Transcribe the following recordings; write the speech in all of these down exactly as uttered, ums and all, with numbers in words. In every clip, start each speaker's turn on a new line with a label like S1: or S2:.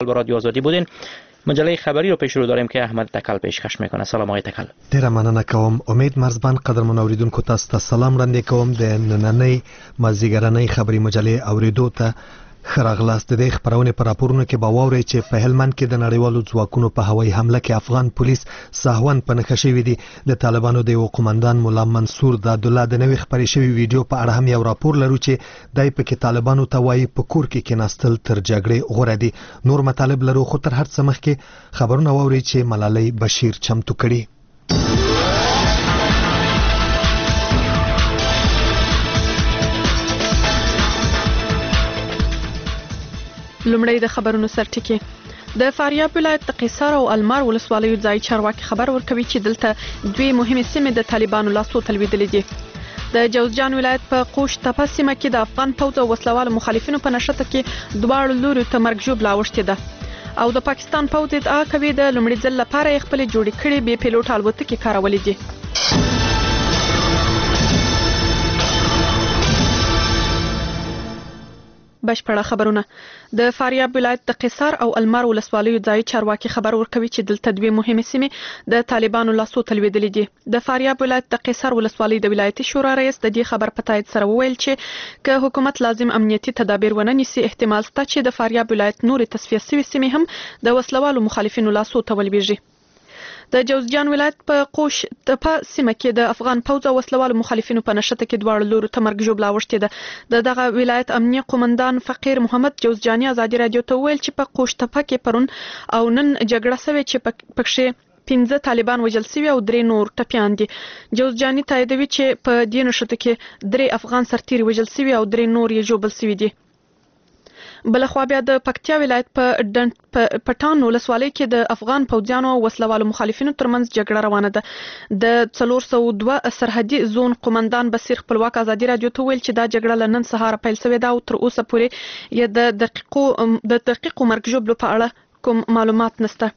S1: با رادیو آزادی بودین. مجله خبری رو پیش رو داریم که احمد تکل پیشکش میکنه. سلام آقای تکل.
S2: ډیره مننه کوم. امید مرزبان قدرمن اوریدونکو تاسو ته سلام وړاندې کوم. د نننۍ مازیګرنۍ خبری مجلې اوریدو ته ښه راغلاست. د خبرونې پر راپورونو کې به واورئ چې په هلمند کې د نړیوالو ځواکونو په هوایي حمله کې افغان پولیس ساهون په نښه شوي دي. د طالبانو د یو قومندان مولا منصور د عبدالله د نوې خپرې شوي ویډیو په اړه هم یو راپور لرو چې دای پکې طالبانو ته وایي په کور کې کېناستل تر جګړې غوره دي. نور مطالب لرو خو تر هر څه مخکې خبرونه واورئ چې ملالۍ بشیر چمتو کړي.
S3: لومړی د خبرونو سرټکی. د فاریاب ولایت د قیصار او المار ولسوالیو ځای چارواکي خبر ورکوي چې دلته دوی مهمه سیمې د طالبانو لاسو تلویدلې دي. د جوزجان ولایت په قوش تپه سیمه کې د افغان پوځ او وسلوالو مخالفینو په نشته کې دواړو لوري ته مرګ ژوبله اوښتې ده او د پاکستان پوځ ادعا کوي د لومړي ځل لپاره خپل جوړې کړې بې پیلوټ الوتکې کارولې دي. بشپړه خبرونه. د فاریاب ولایت د قیصار او المار ولسوالیو ځای چارواکي خبر ورکوي چې دلته دوی مهمه سیمې د طالبانو لاسو تلویدلې دي. د فاریاب ولایت د قیصار ولسوالۍ د ولایتي شورا رئیس د دې خبر په تایید سره وویل چې که حکومت لازم امنیتي تدابیر ونه نیسي احتمال شته چې د فاریاب ولایت نور تصفیه شوي سیمې هم د وسلوالو مخالفینو لاسو ته ولویږي. د جوزجان ولایت په قوش تپه سیمه کې د افغان پوځ او وسلوالو مخالفینو په نشته کې دواړو لورو ته مرګ ژوبله اوښتې ده. د دغه ولایت امنیه قومندان فقیر محمد جوزجاني ازادي رادیو ته ویل چې په قوش تپه کې پرون او نن جګړه شوې چې پکښې پنځه طالبان وژل شوي او درې نور ټپیان دي. جوزجاني تاییدوي چې په دې نښته کې درې افغان سرتیري وژل شوي او درې نور یې ژوبل شوي دي. بلخوا بیا د پکتیا ولایت په پټان ولسوالۍ کې د افغان پوځیانو او وسلوالو مخالفینو ترمنځ جګړه روانه ده. د څلور سوه دوه سرحدي زون قومندان بصیر خپلواک ازادي رادیو ته ویل چې دا جګړه له نن سهاره پیل شوې ده او تر اوسه پورې یې د دقیقو د دقیقو مرګ ژوبلو په اړه کوم معلومات نشته.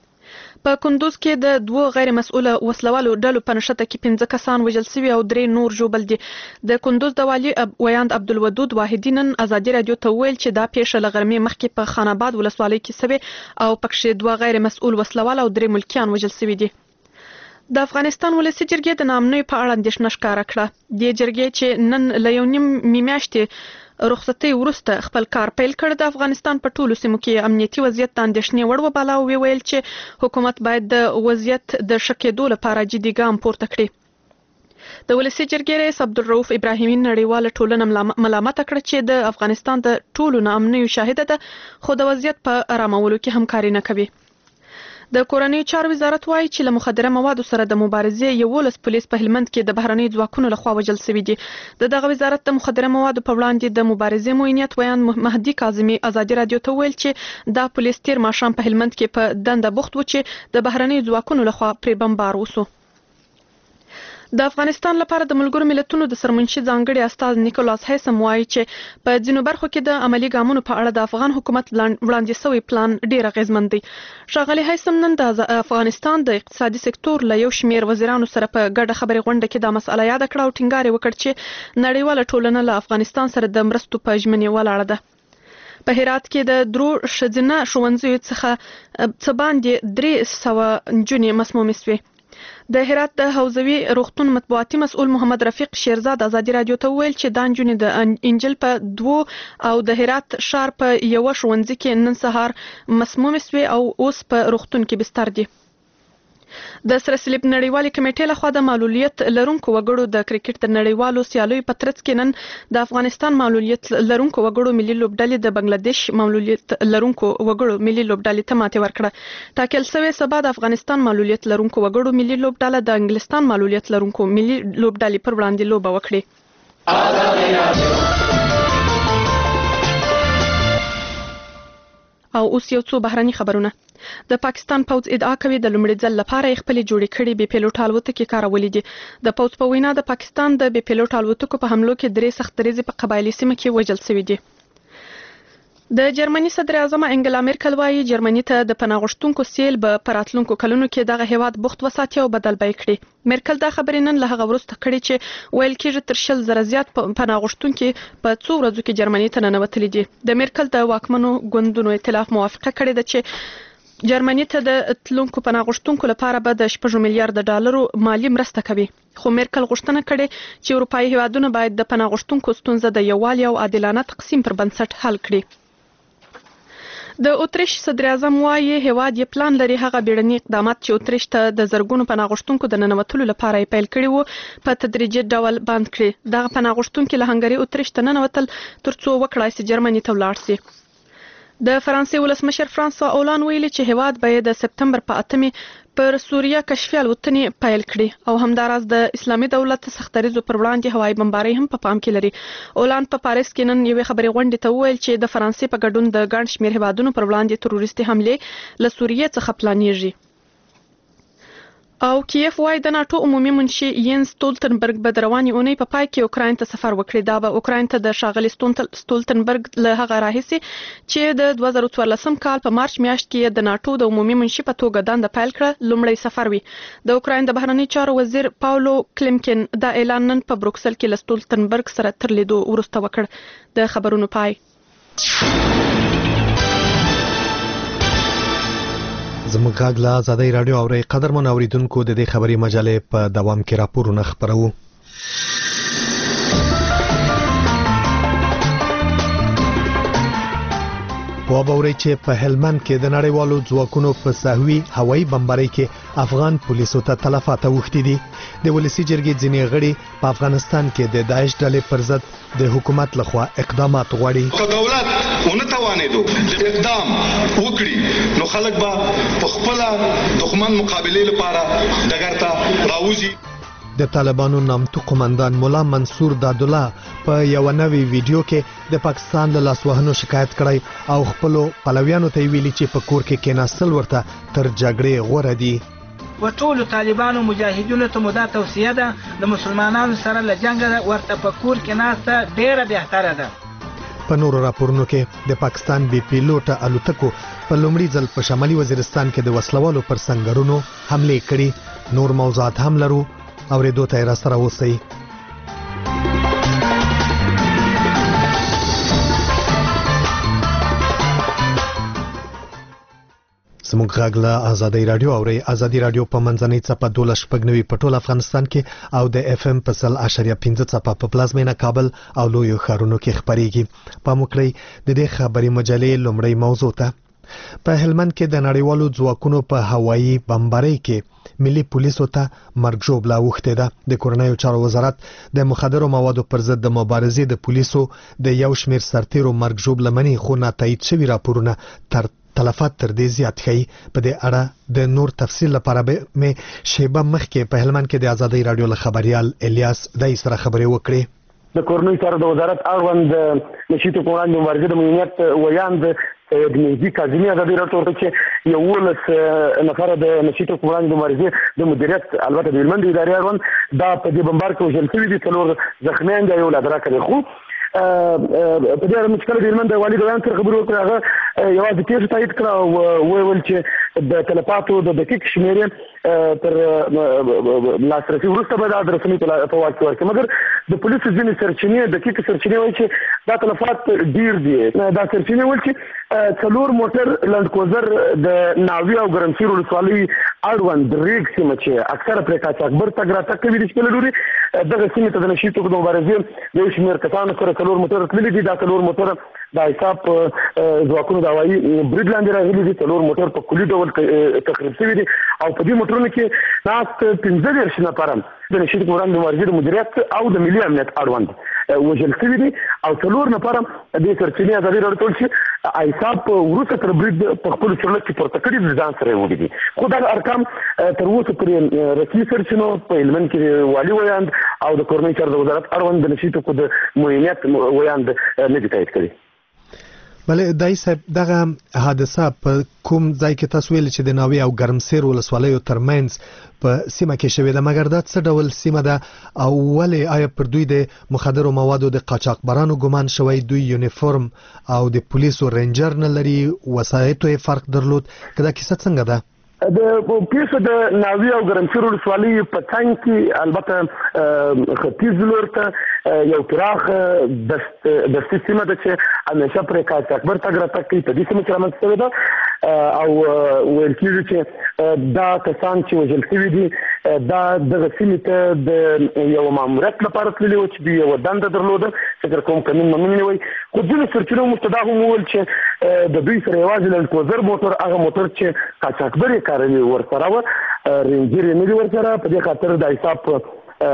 S3: په کندوز کې د دوه غیر مسؤله وسلوالو ډلو په نشته کې پنځه کسان وژل شوي او درې نور ژوبل دي. د کندوز د والي ویاند عبدالودود واحدي نن ازادي رادیو ته ویل چې دا پیښه له غرمې مخکې په خان آباد ولسوالۍ کې شوې او پکښې دوه غیر مسؤل وسلوال او درې ملکیان وژل شوي دي. د افغانستان ولسي جرګې د ناامنۍ په اړه اندېښنه ښکاره کړه. دې جرګې چې نن له یو نیم میاشتې رخصتۍ وروسته خپل کار پیل کړ د افغانستان په ټولو سیمو کې امنیتي وضعیت د اندېښنې وړ وباله او ویل چې حکومت باید د وضعیت د ښه کېدو لپاره جدي ګام پورته کړي. د ولسي جرګې رئیس عبدالرؤف ابراهیمي نړیواله ټولنه ملامته کړه چې د افغانستان د ټولو ناامنیو شاهده ده خو د وضعیت په ارامولو کې همکاري نه کوي. د کورنۍ چارو وزارت وایي چې له مخدره موادو سره د مبارزې یولس پولیس په هلمند کې د بهرنۍ ځواکونو لخوا وژل شوي دي. د دغه وزارت د مخدره موادو په وړاندې د مبارزې معینیت ویان مهدي کاظمي ازادي رادیو ته ویل چې دا پولیس تیر ماښام په هلمند کې په دنده بوخت و چې د بهرنۍ ځواکونو لخوا پرې بمبار وسو. د افغانستان لپاره د ملګرو ملتونو د سرمنشي ځانګړي استاذ نیکولاس هیسم وایي چې په ځینو برخو کې د عملی ګامونو په اړه د افغان حکومت وړاندې شوی پلان ډیر اغیزمن دی. ښاغلي هیسم نن د افغانستان د اقتصادي سکتور له یو شمیر وزیرانو سره په ګډه خبرې غونډه کې دا مسله یاد کړه او ټینګار وکړ چې نړیواله ټولنه له افغانستان سره د مرستو په ژمنې ولاړه ده. په هرات کې د درو ښځینه ښوونځیو څخه څه باندې درې سوه نجونې مسمومې شوې. د هرات د حوزوي روغتون مطبوعاتي مسؤل محمد رفیق شیرزاد ازادي رادیو ته ویل چې دا نجونې د انجل په دوو او د هرات ښار په یوه ښوونځي کې نن سهار مسمومې شوې او اوس په روغتون کې بستر دي. د سره صلیب نړیوالې کمیټې لخوا د معلولیت لرونکو وګړو د کرکټ د نړیوالو سیالیو په ترڅ کې نن د افغانستان معلولیت لرونکو وګړو ملي لوبډلې د بنگلاديش معلولیت لرونکو وګړو ملي لوبډلې ته ماتې ورکړه. ټاکل شوی سبا د افغانستان معلولیت لرونکو وګړو ملي لوبډله د انګلستان معلولیت لرونکو ملي لوبډلې پر وړاندې لوبه وکړي. او اوس یو څو بهرني خبرونه. د پاکستان پوځ ادعا کوي د لومړي ځل لپاره خپل جوړې کړي بې پیلوټ الوتکې کارولې دي. د پوځ په وینا د پاکستان د بې پیلوټ الوتکو په حملو کې درې سختریزې په قبایلي سیمه کې وژل شوي دي. د جرمني صدر اعظم انګلا میرکل وايي جرمني ته د پناه غوښتونکو سیل به په راتلونکو کلونو کې دغه هیواد بوخت وساتي او بدل به کړي. میرکل دا خبرې نن له هغه وروسته کړې چې ویل کېږي تر شل زره زیات پناه غوښتونکي په څو ورځو کې جرمني ته ننوتلي دي. د میرکل د واکمنو ګوندونو ائتلاف موافقه کړې ده چې جرمني ته د تلونکو پناه غوښتونکو لپاره به د شپږ میلیارډ ډالرو مالی مرسته کوي. خو میرکل غوښتنه کړې چې اروپایي هیوادونه باید د پناه غوښتونکو ستونزه د یووالي او عادلانه تقسیم پر بنسټ حل کړي. د اتریش صدر اعظم وايي هیواد یې پلان لري هغه بیړني اقدامات چې اتریش ته د زرګونو پناه غوښتونکو د ننوتلو لپاره یې پیل کړي وو په تدریجي ډول بند کړي. دغه پناه غوښتونکي له هنګري اتریش ته ننوتل ترڅو وکړای شي جرمني ته ولاړ شي. د فرانسې ولسمشر فرانسوا اولان ویلي چې هیواد به د سپتمبر په اتمې پر سوریه کشفي الوتنې پیل کړي او همداراز د اسلامي دولت سختریزو پر وړاندې هوایي بمبارۍ هم په پام کې لري. اولان په پاریس کې نن یوې خبري غونډې ته وویل چې د فرانسې په ګډون د ګڼ شمېر هیوادونو پر وړاندې تروریستي حملې له سوریې څخه پلانېږي. او کیف وای د ناتو عمومي منشي ینز ستولتنبرګ به د روانې اونۍ په پای کې اوکراین ته سفر وکړي. دا به اوکراین ته د ښاغلي ستولتنبرګ له هغه راهیسي چې د دوه زره څوارلسم کال په مارچ میاشت کې د ناتو د عمومي منشي په توګه دنده پیل کړه لومړی سفر وي. د اوکراین د بهرنی چارو وزیر پاولو کلیمکین دا اعلان نن په بروکسل کې له ستولتنبرګ سره تر لیدو وروسته وکړ. د خبرونو پای.
S2: زموږ غږ له آزادۍ راډیو اورئ. قدرمن اوریدونکو د دې خبري مجلې په دوام کې راپورونه خپروو. وابوري چې په هلمند کې د نړیوالو ځواکونو په سهوي هوایي بمبارۍ کې افغان پولیسو ته تلفات اوښتي دي. د ولسی جرګې ځینې غړي په افغانستان کې د داعش ډلې پر ضد د حکومت لخوا اقدامات غواړي.
S4: خو دولت ونه توانېدو اقدام وکړي نو خلک به په خپل دښمن مقابله لپاره ډګر ته راوځي.
S2: د طالبانو نامتو قومندان مولا منصور دادالله په یو نوې ویډیو کې د پاکستان له لاسوهنو شکایت کړی او خپل پلویانو ته ویلي چې په کور کې کېناستل ورته تر جګړې غوره دي.
S5: و ټولو طالبانو مجاهدینو ته مو دا توصیه ده د مسلمانانو سره له جنګه ورته په کور کې ناسته ډیره بهتره ده.
S2: په نورو راپورونو کې د پاکستان بي پیلوټ الوتکو په لومړي ځل په شمالي وزیرستان کې د وسلوالو پر سنگرونو حمله کړې. نور موضوعات هم لرو اوریدو ته را سره اوسئ. زموږ غږ له آزادۍ راډیو اورئ. آزادۍ راډیو په منځنۍ څپه دولس شپږ نوي په ټول افغانستان کې او د اف ام په سل اشاریه پنځه څپه په پلازمینه کابل او لویو ښارونو کې خپرېږي. پام وکړئ د دې خبري مجلې لومړی موضوع ته. په هلمند کې د نړیوالو ځواکونو په هوایي بمبارۍ کې ملي پولیسو ته مرګ ژوبله اوښتې ده. د کورنیو چارو وزارت د مخدرو موادو پر ضد د مبارزې د پولیسو د یو شمېر سرتیرو مرګ ژوبله مني خو ناتایید شوي راپورونه تر تلفات تر دې زیات ښیي. په دې اړه د نور تفصیل لپاره به مې شیبه مخکې په هلمند کې د آزادۍ راډیو له خبریال الیاس دای سره خبرې وکړې.
S6: د کورنیو چارو د وزارت اړوند نشي ته وړاندې مبارزې د مدنیت ویاند د مهدي کاظمي ازادي راډیو ته چې یو ولس نفر د نشي ته وړاندې د مبارزې د مدیریت البته د هلمند ادارې اړوند دا په دې بمبار کې وژل شوي دي. څلور زخمیان دي یو لا درکه خو په دې اړه مشکل د هلمند د والي د بیان سره خبرې وکړې. هغه یوازې پیښه تایید کړه او وویل چې د تلفاتو د دقیق شمېرې تر لاسرسي وروسته به دا د رسنۍ په واک کې ورکړي. مګر د پولیسو ځینې سرچینې دقیق سرچینې وایي چې دا تلفات ډېر دي. دا سرچینې وایي چې څلور موټر لنډکوزر د ناوې او ګرمسیر ولسوالۍ اړوند ریګ سیمه چې اکثره پرې قاچاقبر تګ راتګ کوي د شپې له لوري دغه سیمې ته د نشي توکو د مبارزې یو شمېر کسانو سره څلور موټر تللي دي. دا څلور موټر د حساب ځواکونو د هوایي برید لاندې راغلي دي. څلور موټر په کلي ډول تخریب شوي دي او په دې موټرونو کې ناست پنځه دېرش نفره د نشي توکو وړاندې مبارزې د مدیریت او د ملي امنیت اړوند وژل شوي دي او څلور نفره دې سرچینې ازادي راډیو ټول چې حساب وروسته تر برید په خپلو چورلک کې پورته کړي د ځان سره یې وړي دي. خو دغه ارقام تر اوسه پورې رسمي سرچینو په هلمند کې والي ویاند او د کورنیو چارو د وزارت اړوند د نشي توکو د معاینت ویاند نه دي تایید کړي.
S2: بله دای صاحب دغه حادثه په کوم ځای کې تاسو ویل چې د ناوې او ګرمسیر ولسوالیو ترمنځ په سیمه کې شوې ده، مګر دا څه ډول سیمه ده او ولې آیا پر دوی د مخدرو موادو د قاچاقبرانو ګمان شوی دوی یونیفورم او د پولیسو رینجر نه لري، وسایطو یې فرق درلود، که دا کیسه څنګه ده؟
S6: د پیښه د ناوې او ګرمسیر ولسوالۍ په څنګ کې البته ختیځ لور ته یو پراخ دستي سیمه ده چې همیشه پرې قاچاقبر تګ راتګ کوي. په دې سیمه کې رامنځته شوې ده او ویل کېږي چې دا کسان چې وژل شوي دي دا دغه سیمې ته د یو ماموریت لپاره تللي وو چې دوی یوه دنده درلوده، فکر کوم قانون منونې وی. خو ځینو سرچینو موږ ته دا هم وویل چې د دوی سره یوازې لنډکوزر موټر، هغه موټر چې قاچاقبر یې کاروي ورسره وه، رینجر یې نه دي ورسره. په دې خاطر د حساب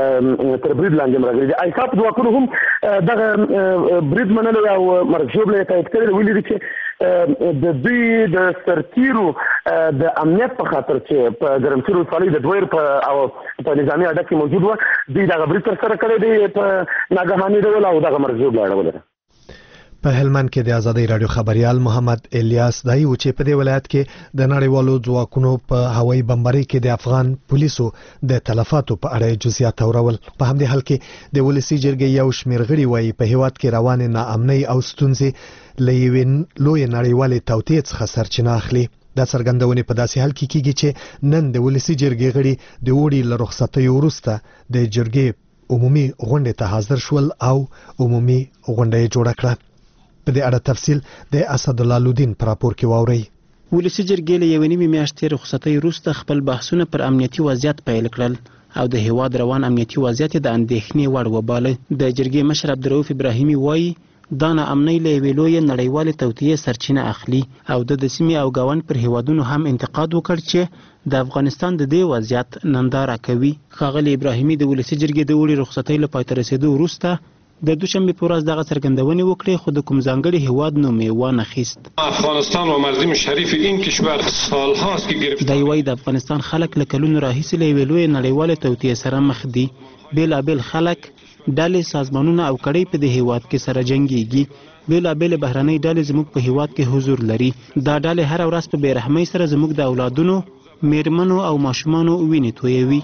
S6: تر برید لاندې هم راغلي دي. ایساپ ځواکونو هم دغه برید منلی او مرګژوبله یې تایید کړې، ویلي دي چې د دوی د سرتیرو د امنیت په خاطر چې په ګرمسیر ولسوالۍ د دویر په او په نظامي اډه کې موجود وه، دوی دغه برید ترسره کړی دی په ناګهاني ډول او دغه مرګژوبله اړولې ده.
S2: په هلمند کې د ازادۍ راډیو خبريال محمد الیاس دای و چې په دې ولایت کې د نړیوالو ځواکونو په هوایي بمبارۍ کې د افغان پولیسو د تلفاتو په اړه جزئیات اورول. په همدې حال کې د ولسی جرګې یو شمېر غړي وایي په هیواد کې روانې ناامنۍ او ستونزې له یوې لویې نړیوالې توطیې څخه سرچینه اخلي. دا څرګندونې په داسې حال کې کیږي چې نن د ولسی جرګې غړي د اوړي له رخصتیو وروسته د جرګې عمومي غونډې ته حاضر شول او عمومي غونډه یې جوړه کړه. په دې اړه تفصیل د اسد الله لودین پر راپور کې واورئ.
S7: ولسی جرګې له یوې نیمې میاشتې رخصتۍ وروسته خپل بحثونه پر امنیتي وضعیت پیل کړل او د هیواد روان امنیتي وضعیت د اندېښنې وړ وباله. د جرګې مشر عبدالرؤف ابراهیمي وایي دا ناامنۍ له یوې لویې نړیوالې توطیې سرچینه اخلي او د د سیمې او ګاونډ پر هیوادونو هم انتقاد وکړ چې د افغانستان د دې وضعیت ننداره کوي. ښاغلی ابراهیمي د ولسی جرګې د اوړي رخصتۍ له پای ته رسېدو وروسته د دوشنبه په ورځ دغه څرګندونې وکړې، خو د کوم ځانګړي هیواد نوم یې وانخیست.
S8: افغانستان و مردم شریف این کشور سالهاست که گرفت.
S7: دی وایي د افغانستان خلک له کلونو راهیسې له یوې لویې نړیوالې توطیې سره مخ دي. بېلابېل خلک، ډلې، سازمانونه او کړۍ په دې هیواد کې سره جنګېږي. بېلابېلې بهرنۍ ډلې زموږ په هیواد کې حضور لري. دا ډلې هره ورځ په بېرحمۍ سره زموږ د اولادونو، میرمنو او ماشومانو وینې تویوي.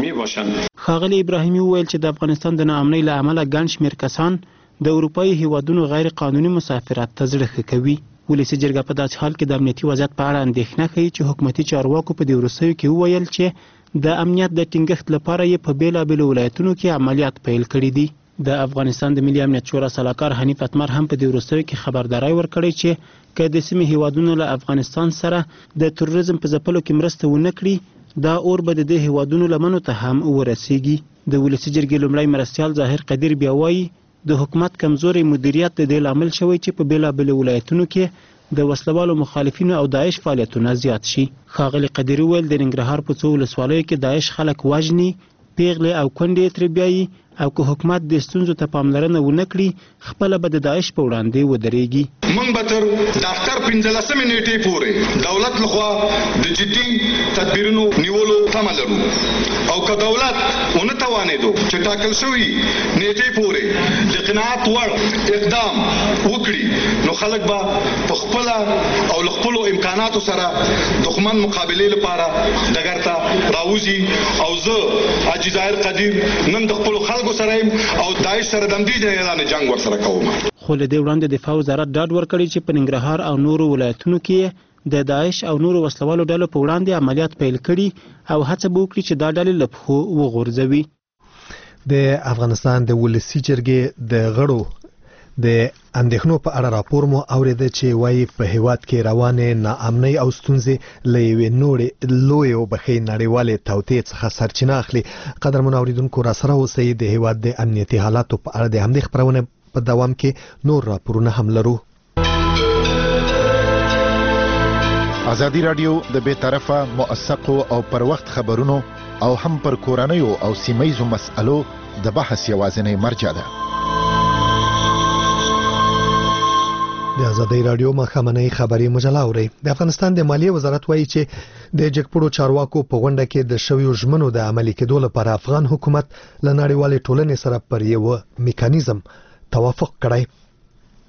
S7: ښاغلی ابراهیمي وویل چې د افغانستان د ناامنۍ له امله ګڼ شمېر کسان د اروپایي هیوادونو غیر قانوني مسافرت ته زړه ښه کوي. ولسی جرګه په داسې حال کې د امنیتي وضعیت په اړه اندېښنه ښیي چې حکومتي چارواکو په دې وروستیو کې وویل چې د امنیت د ټینګښت لپاره یې په بېلابېلو ولایتونو کې عملیات پیل کړي دي. د افغانستان د ملي امنیت شورا سلاکار حنیف اتمر هم په دې وروستیو کې خبرداری ورکړی چې که د سیمې هیوادونو له افغانستان سره د تروریزم په ځپلو کې مرسته ونه کړي، دا اور به د دې هیوادونو لمنو ته هم ورسیږي. د ولسی جرګې لومړی مرستیال ظاهر قدیر بیا وایي د حکومت کمزوري مدیریت د دې لامل شوی چې په بېلابېلو ولایتونو کې د وسلوالو مخالفینو او داعش فعالیتونه زیات شي. ښاغلی قدیر وویل د ننګرهار په څو ولسوالیو کې داعش خلک وژني، پیغلې او کونډې ترې بیایي او که حکومت د ستونزو ته پاملرنه ونه کړي خپله به د داعش په وړاندې ودرېږي.
S4: موږ به تر د اختر پنځلسمې نیټې پورې دولت لخوا د جدي تدبیرونو نیولو تمه لرو او که دولت ونه توانېدو چې ټاکل شوي نیټې پورې د قناعت وړ اقدام وکړي نو خلک به په خپله او له خپلو امکاناتو سره دښمن مقابلې لپاره ډګر ته راوځي او زه حاجي ظاهر قدیر نن د خپلو خلکو سره او داعش سره د همدې اعلان جنګ ورسره کوم.
S7: خو له دې وړاندې دفاع وزارت ډاډ ورکړی چې په ننګرهار او نورو ولایتونو کې د داعش او نورو وسلوالو ډلو په وړاندې عملیات پیل کړي او هڅه به وکړي چې دا ډلې له پښو وغورځوي.
S2: د افغانستان د ولسی جرګې د غړو د اندېښنو په اړه راپور مو اورېده چې وایي په هیواد کې روانې ناامنۍ او ستونزې له یوې نورې لویې وبښئ نړیوالې توطیې څخه سرچینه اخلي. قدرمنو اورېدونکو راسره اوسئ. د هیواد د امنیتي حالاتو په اړه د همدې خپرونې په دوام کې نور راپورونه هم لرو.
S9: ازادي راډیو د بې طرفه موثقو او پر وخت خبرونو او هم پر کورنیو او سیمهیزو مسألو د بحث یوازینی مرجع ده.
S2: د ازادۍ راډیو ماښامنۍ خبري مجله اورئ. د افغانستان د مالیې وزارت وایي چې د جګپړو چارواکو په غونډه کې د شویو ژمنو د عملي کېدو لپاره افغان حکومت له نړیوالې ټولنې سره پر یو میکانیزم توافق کړی.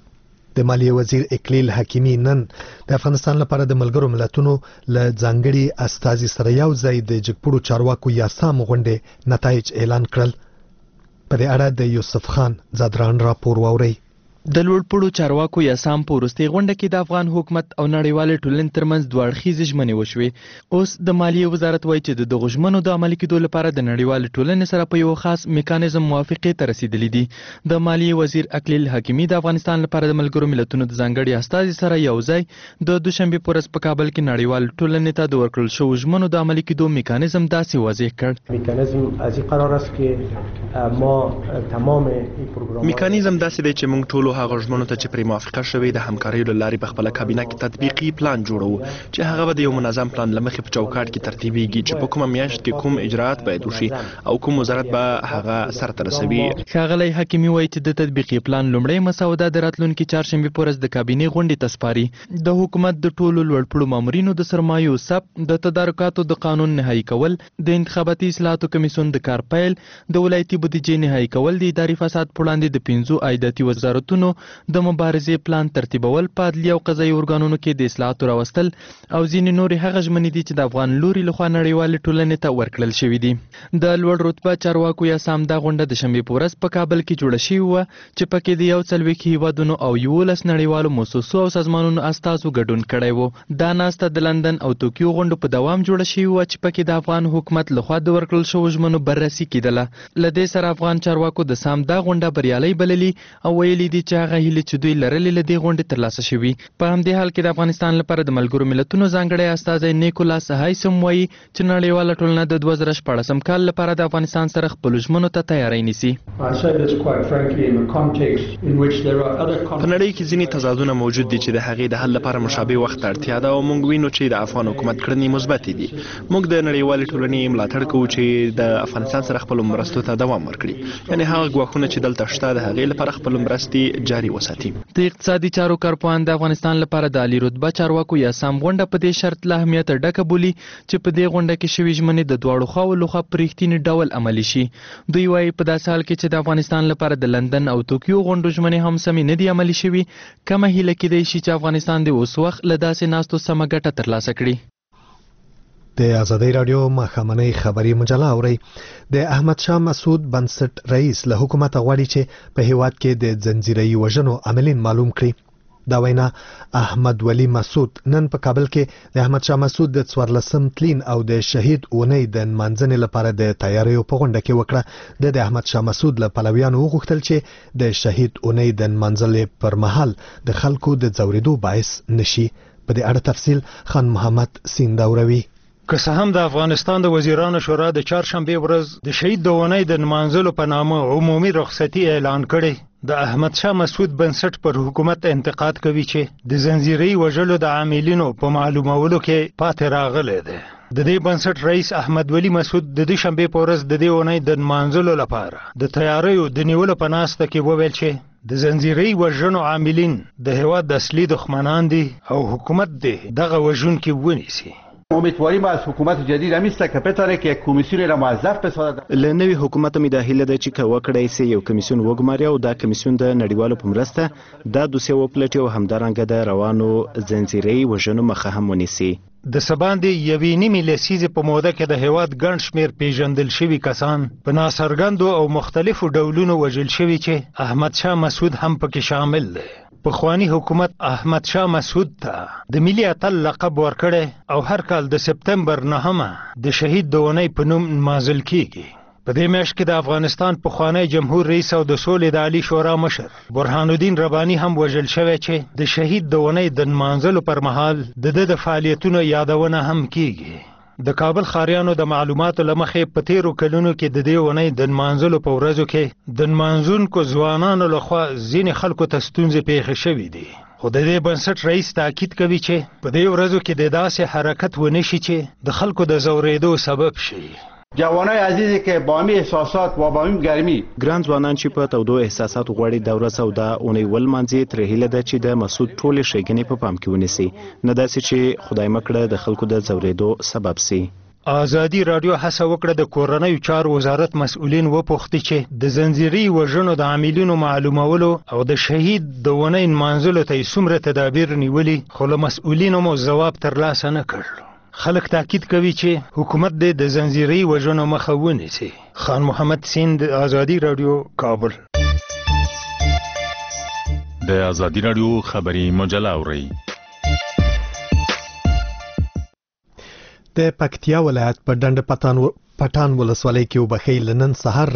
S2: د مالیې وزیر اکلیل حکیمی نن د افغانستان لپاره د ملګرو ملتونو له ځانګړي استازي سره یو ځای د جګپوړو چارواکو یاسام غونډې نتایج اعلان کړل. په دې اړه د یوسف خان زادران راپور واورئ.
S10: د لوړپوړو چارواکو یاسام په وروستۍ غونډه کې د افغان حکومت او نړیوالې ټولنې ترمنځ دوه اړخیزې ژمنې وشوې. اوس د مالیې وزارت وایي چې د دغو ژمنو د عملي کېدو لپاره د نړیوالې ټولنې سره په یو خاص میکانیزم موافقې ته رسیدلي دي. د مالیې وزیر اکلیل حکیمی د افغانستان لپاره د ملګرو ملتونو د ځانګړي استازي سره یو ځای د دوشنبې په ورځ په کابل کې نړیوال ټولنې ته د ورکړل شوو ژمنو د عملي کېدو میکانیزم داسې واضح کړ.
S11: میکانیزم از این قرار است که ما تمام این پروګرام
S12: میکانیزم داسې دی چې موږ ټولو هغه ژمنو ته چې پرې موافقه شوې د همکارۍ له لارې په خپله کابینه کې تطبیقي پلان جوړو چې هغه به د یو منظم پلان له مخې په چوکاټ کې ترتیبیږي چې په کومه میاشت کې کوم اجراات باید وشي او کوم وزارت به هغه سرته رسوي.
S10: ښاغلی حکیمي وایي چې د تطبیقي پلان لومړی مسوده د راتلونکي چهارشنبې په ورځ د کابینې غونډې ته سپاري. د حکومت د ټولو لوړپوړو مامورینو د سرمایو ثبت، د تدارکاتو د قانون نهایي کول، د انتخاباتي اصلاحاتو کمیسیون د کار پیل، د ولایتي بودیجې نهایي کول، د اداري فساد په وړاندې د پنځو عایداتي وزارتونو د مبارزې پلان ترتیبول، په عدلي او قضایي ارګانونو کې د اصلاحاتو راوستل او ځینې نورې هغه ژمنې دي چې د افغان لوري لخوا نړیوالې ټولنې ته ورکړل شوي دي. د لوړ رتبه چارواکو یاسام دا غونډه د شنبې په ورځ په کابل کې جوړه شوې وه چې پکې د یو څلوېښت هیوادونو او یولس نړیوالو مؤسسو او سازمانونو استازو ګډون کړی و. دا ناسته د لندن او توکیو غونډو په دوام جوړه شوې وه چې پکې د افغان حکومت لخوا د ورکړل شوو ژمنو بررسي کېدله. له دې سره افغان چارواکو د سام دا غونډه بریالۍ بللي او ویلي دي چې هغه هیلې چې دوی لرلې له دې غونډې ترلاسه شوي. په همدې حال کې د افغانستان لپاره د ملګرو ملتونو ځانګړی استازی نیکولاس هایسم وایي چې نړیواله ټولنه د دوه زره شپاړسم کال لپاره د افغانستان سره خپلو ژمنو ته تیاری نیسي.
S12: په نړۍ کې ځینې تضادونه موجود دي چې د هغې د حل لپاره مشابه وخت ته اړتیا ده او موږ وینو چې د افغان حکومت کړنې مثبتې دي. موږ د نړیوالې ټولنې ملاتړ کوو چې د افغانستان سره خپلو مرستو ته دوام ورکړي، یعنې هغه ګواښونه چې دلته شته د هغې لپاره خپلو مرستې جاري وساتي.
S10: د اقتصادي چارو کارپوهان د افغانستان لپاره د عالي رتبه چارواکو یاسام غونډه په دې شرط له اهمیته ډکه بولي چې په دې غونډه کې شوي ژمنې د دواړو خواوو لخوا په رښتیني ډول عملي شي. دوی وایي په داسې حال کې چې د افغانستان لپاره د لندن او توکیو غونډو ژمنې هم سمې نه دي عملي شوي، کمه هیله کېدی شي چې افغانستان د اوس وخت له داسې ناستو سمه ګټه ترلاسه کړي.
S2: د ازادۍ راډیو ماښامنۍ خبري مجله اورئ. د احمد شاه مسعود بنسټ رئیس له حکومت غواړي چې په هیواد کې د زنجیري وژنو عاملین معلوم کړي. دا وینا احمد ولی مسعود نن په کابل کې د احمد شاه مسعود د څوارلسم تلین او د شهید اونۍ د نمانځنې لپاره د تیاریو په غونډه کې وکړه. د احمد شاه مسعود له پلویانو وغوښتل چې د شهید اونۍ د نمانځلې پر مهال د خلکو د ځورېدو باعث نشي. په دې اړه تفصیل خان محمد سینداوروي.
S13: که څه هم د افغانستان د وزیرانو شورا د چهارشنبې ورځ د شهید د اونۍ د نمانځلو په نامه عمومي رخصتي اعلان کړې، د احمد شاه مسعود بنسټ پر حکومت انتقاد کوي چې د زنجیري وژلو د عاملینو په معلومولو کې پاتې راغلی دی. د دې بنسټ رئیس احمد ولی مسعود د دې شنبې په ورځ د دې اونۍ د نمانځلو لپاره د تیاریو د نیولو په ناسته کې وویل چې د زنجیري وژنو عاملین د هیواد د اصلي دښمنان دي او حکومت دې دغه وژونکي ونیسي.
S14: امیدواریم از حکومت جدید هم است که بتونه که یک کمیسیون را موظف بسازد.
S7: له نوي حکومت مې د هیله ده چې که وکړی سي یو کمیسیون وګماري او دا کمیسیون د نړیوالو په مرسته دا دوسیه وپلټي او همدارنګه د روانو زنجیري وژنو مخه هم ونیسي.
S13: د سباندې یوې نیمې لسیزې په موده کې د هیواد ګڼ شمېر پیژندل شوي کسان په ناڅرګندو او مختلفو ډولونو وژل شوي چې احمد شاه مسعود هم پکې شامل دی. پخوانی حکومت احمد شاه مسعود ته د ملي اتل لقب ورکړی او هر کال د سپتمبر نهمه د شهید د اونۍ په نوم نمانځل کیږي. په دې میاشت کې د افغانستان پخوانی جمهور رئیس او د سولې د عالی شورا مشر برهان الدین رباني هم وژل شوی چې د شهید د اونۍ د نمانځلو پر مهال د ده د فعالیتونو یادونه هم کیږي. د کابل ښاریانو د معلوماتو له مخې په تیرو کلونو کې د دې اونۍ د نمانځلو په ورځو کې د نمانځونکو ځوانانو لخوا ځینې خلکو ته ستونزې پیښې شوي دي. خو د دې بنسټ رئیس تاکید کوي چې په دې ورځو کې د داسې حرکت ونه شي چې د خلکو د ځورېدو سبب شي.
S14: جوانای عزیزی که با همین احساسات و با همین گرمی
S7: ګران ځوانان چې په تودو احساساتو غواړي دا ورځ او دا اونۍ ولمانځي، ترې هیله ده چې د مسعود ټولې ښېګڼې په پام کې ونیسي، نه داسې چې خدای مکړه د خلکو د ځورېدو سبب سي.
S13: ازادي رادیو هڅه وکړه د کورنیو چارو وزارت مسؤلین وپوښتي چې د زنجیري وژنو د عاملینو معلومولو او د شهید د ونې نمانځلو ته یې څومره تدابیر نیولي، خو له مسؤلینو مو ځواب ترلاسه نه کړ. خلک تاکید کوي چې حکومت دې د زنجیري وژنو مخه ونیسي. خان محمد سیند، ازادي رادیو، کابل.
S15: د ازادي رادیو خبري مجله اورئ.
S2: د پکتیا ولایت په ډنډ پټان پټان ولسوالۍ کې وبخیل نن سهار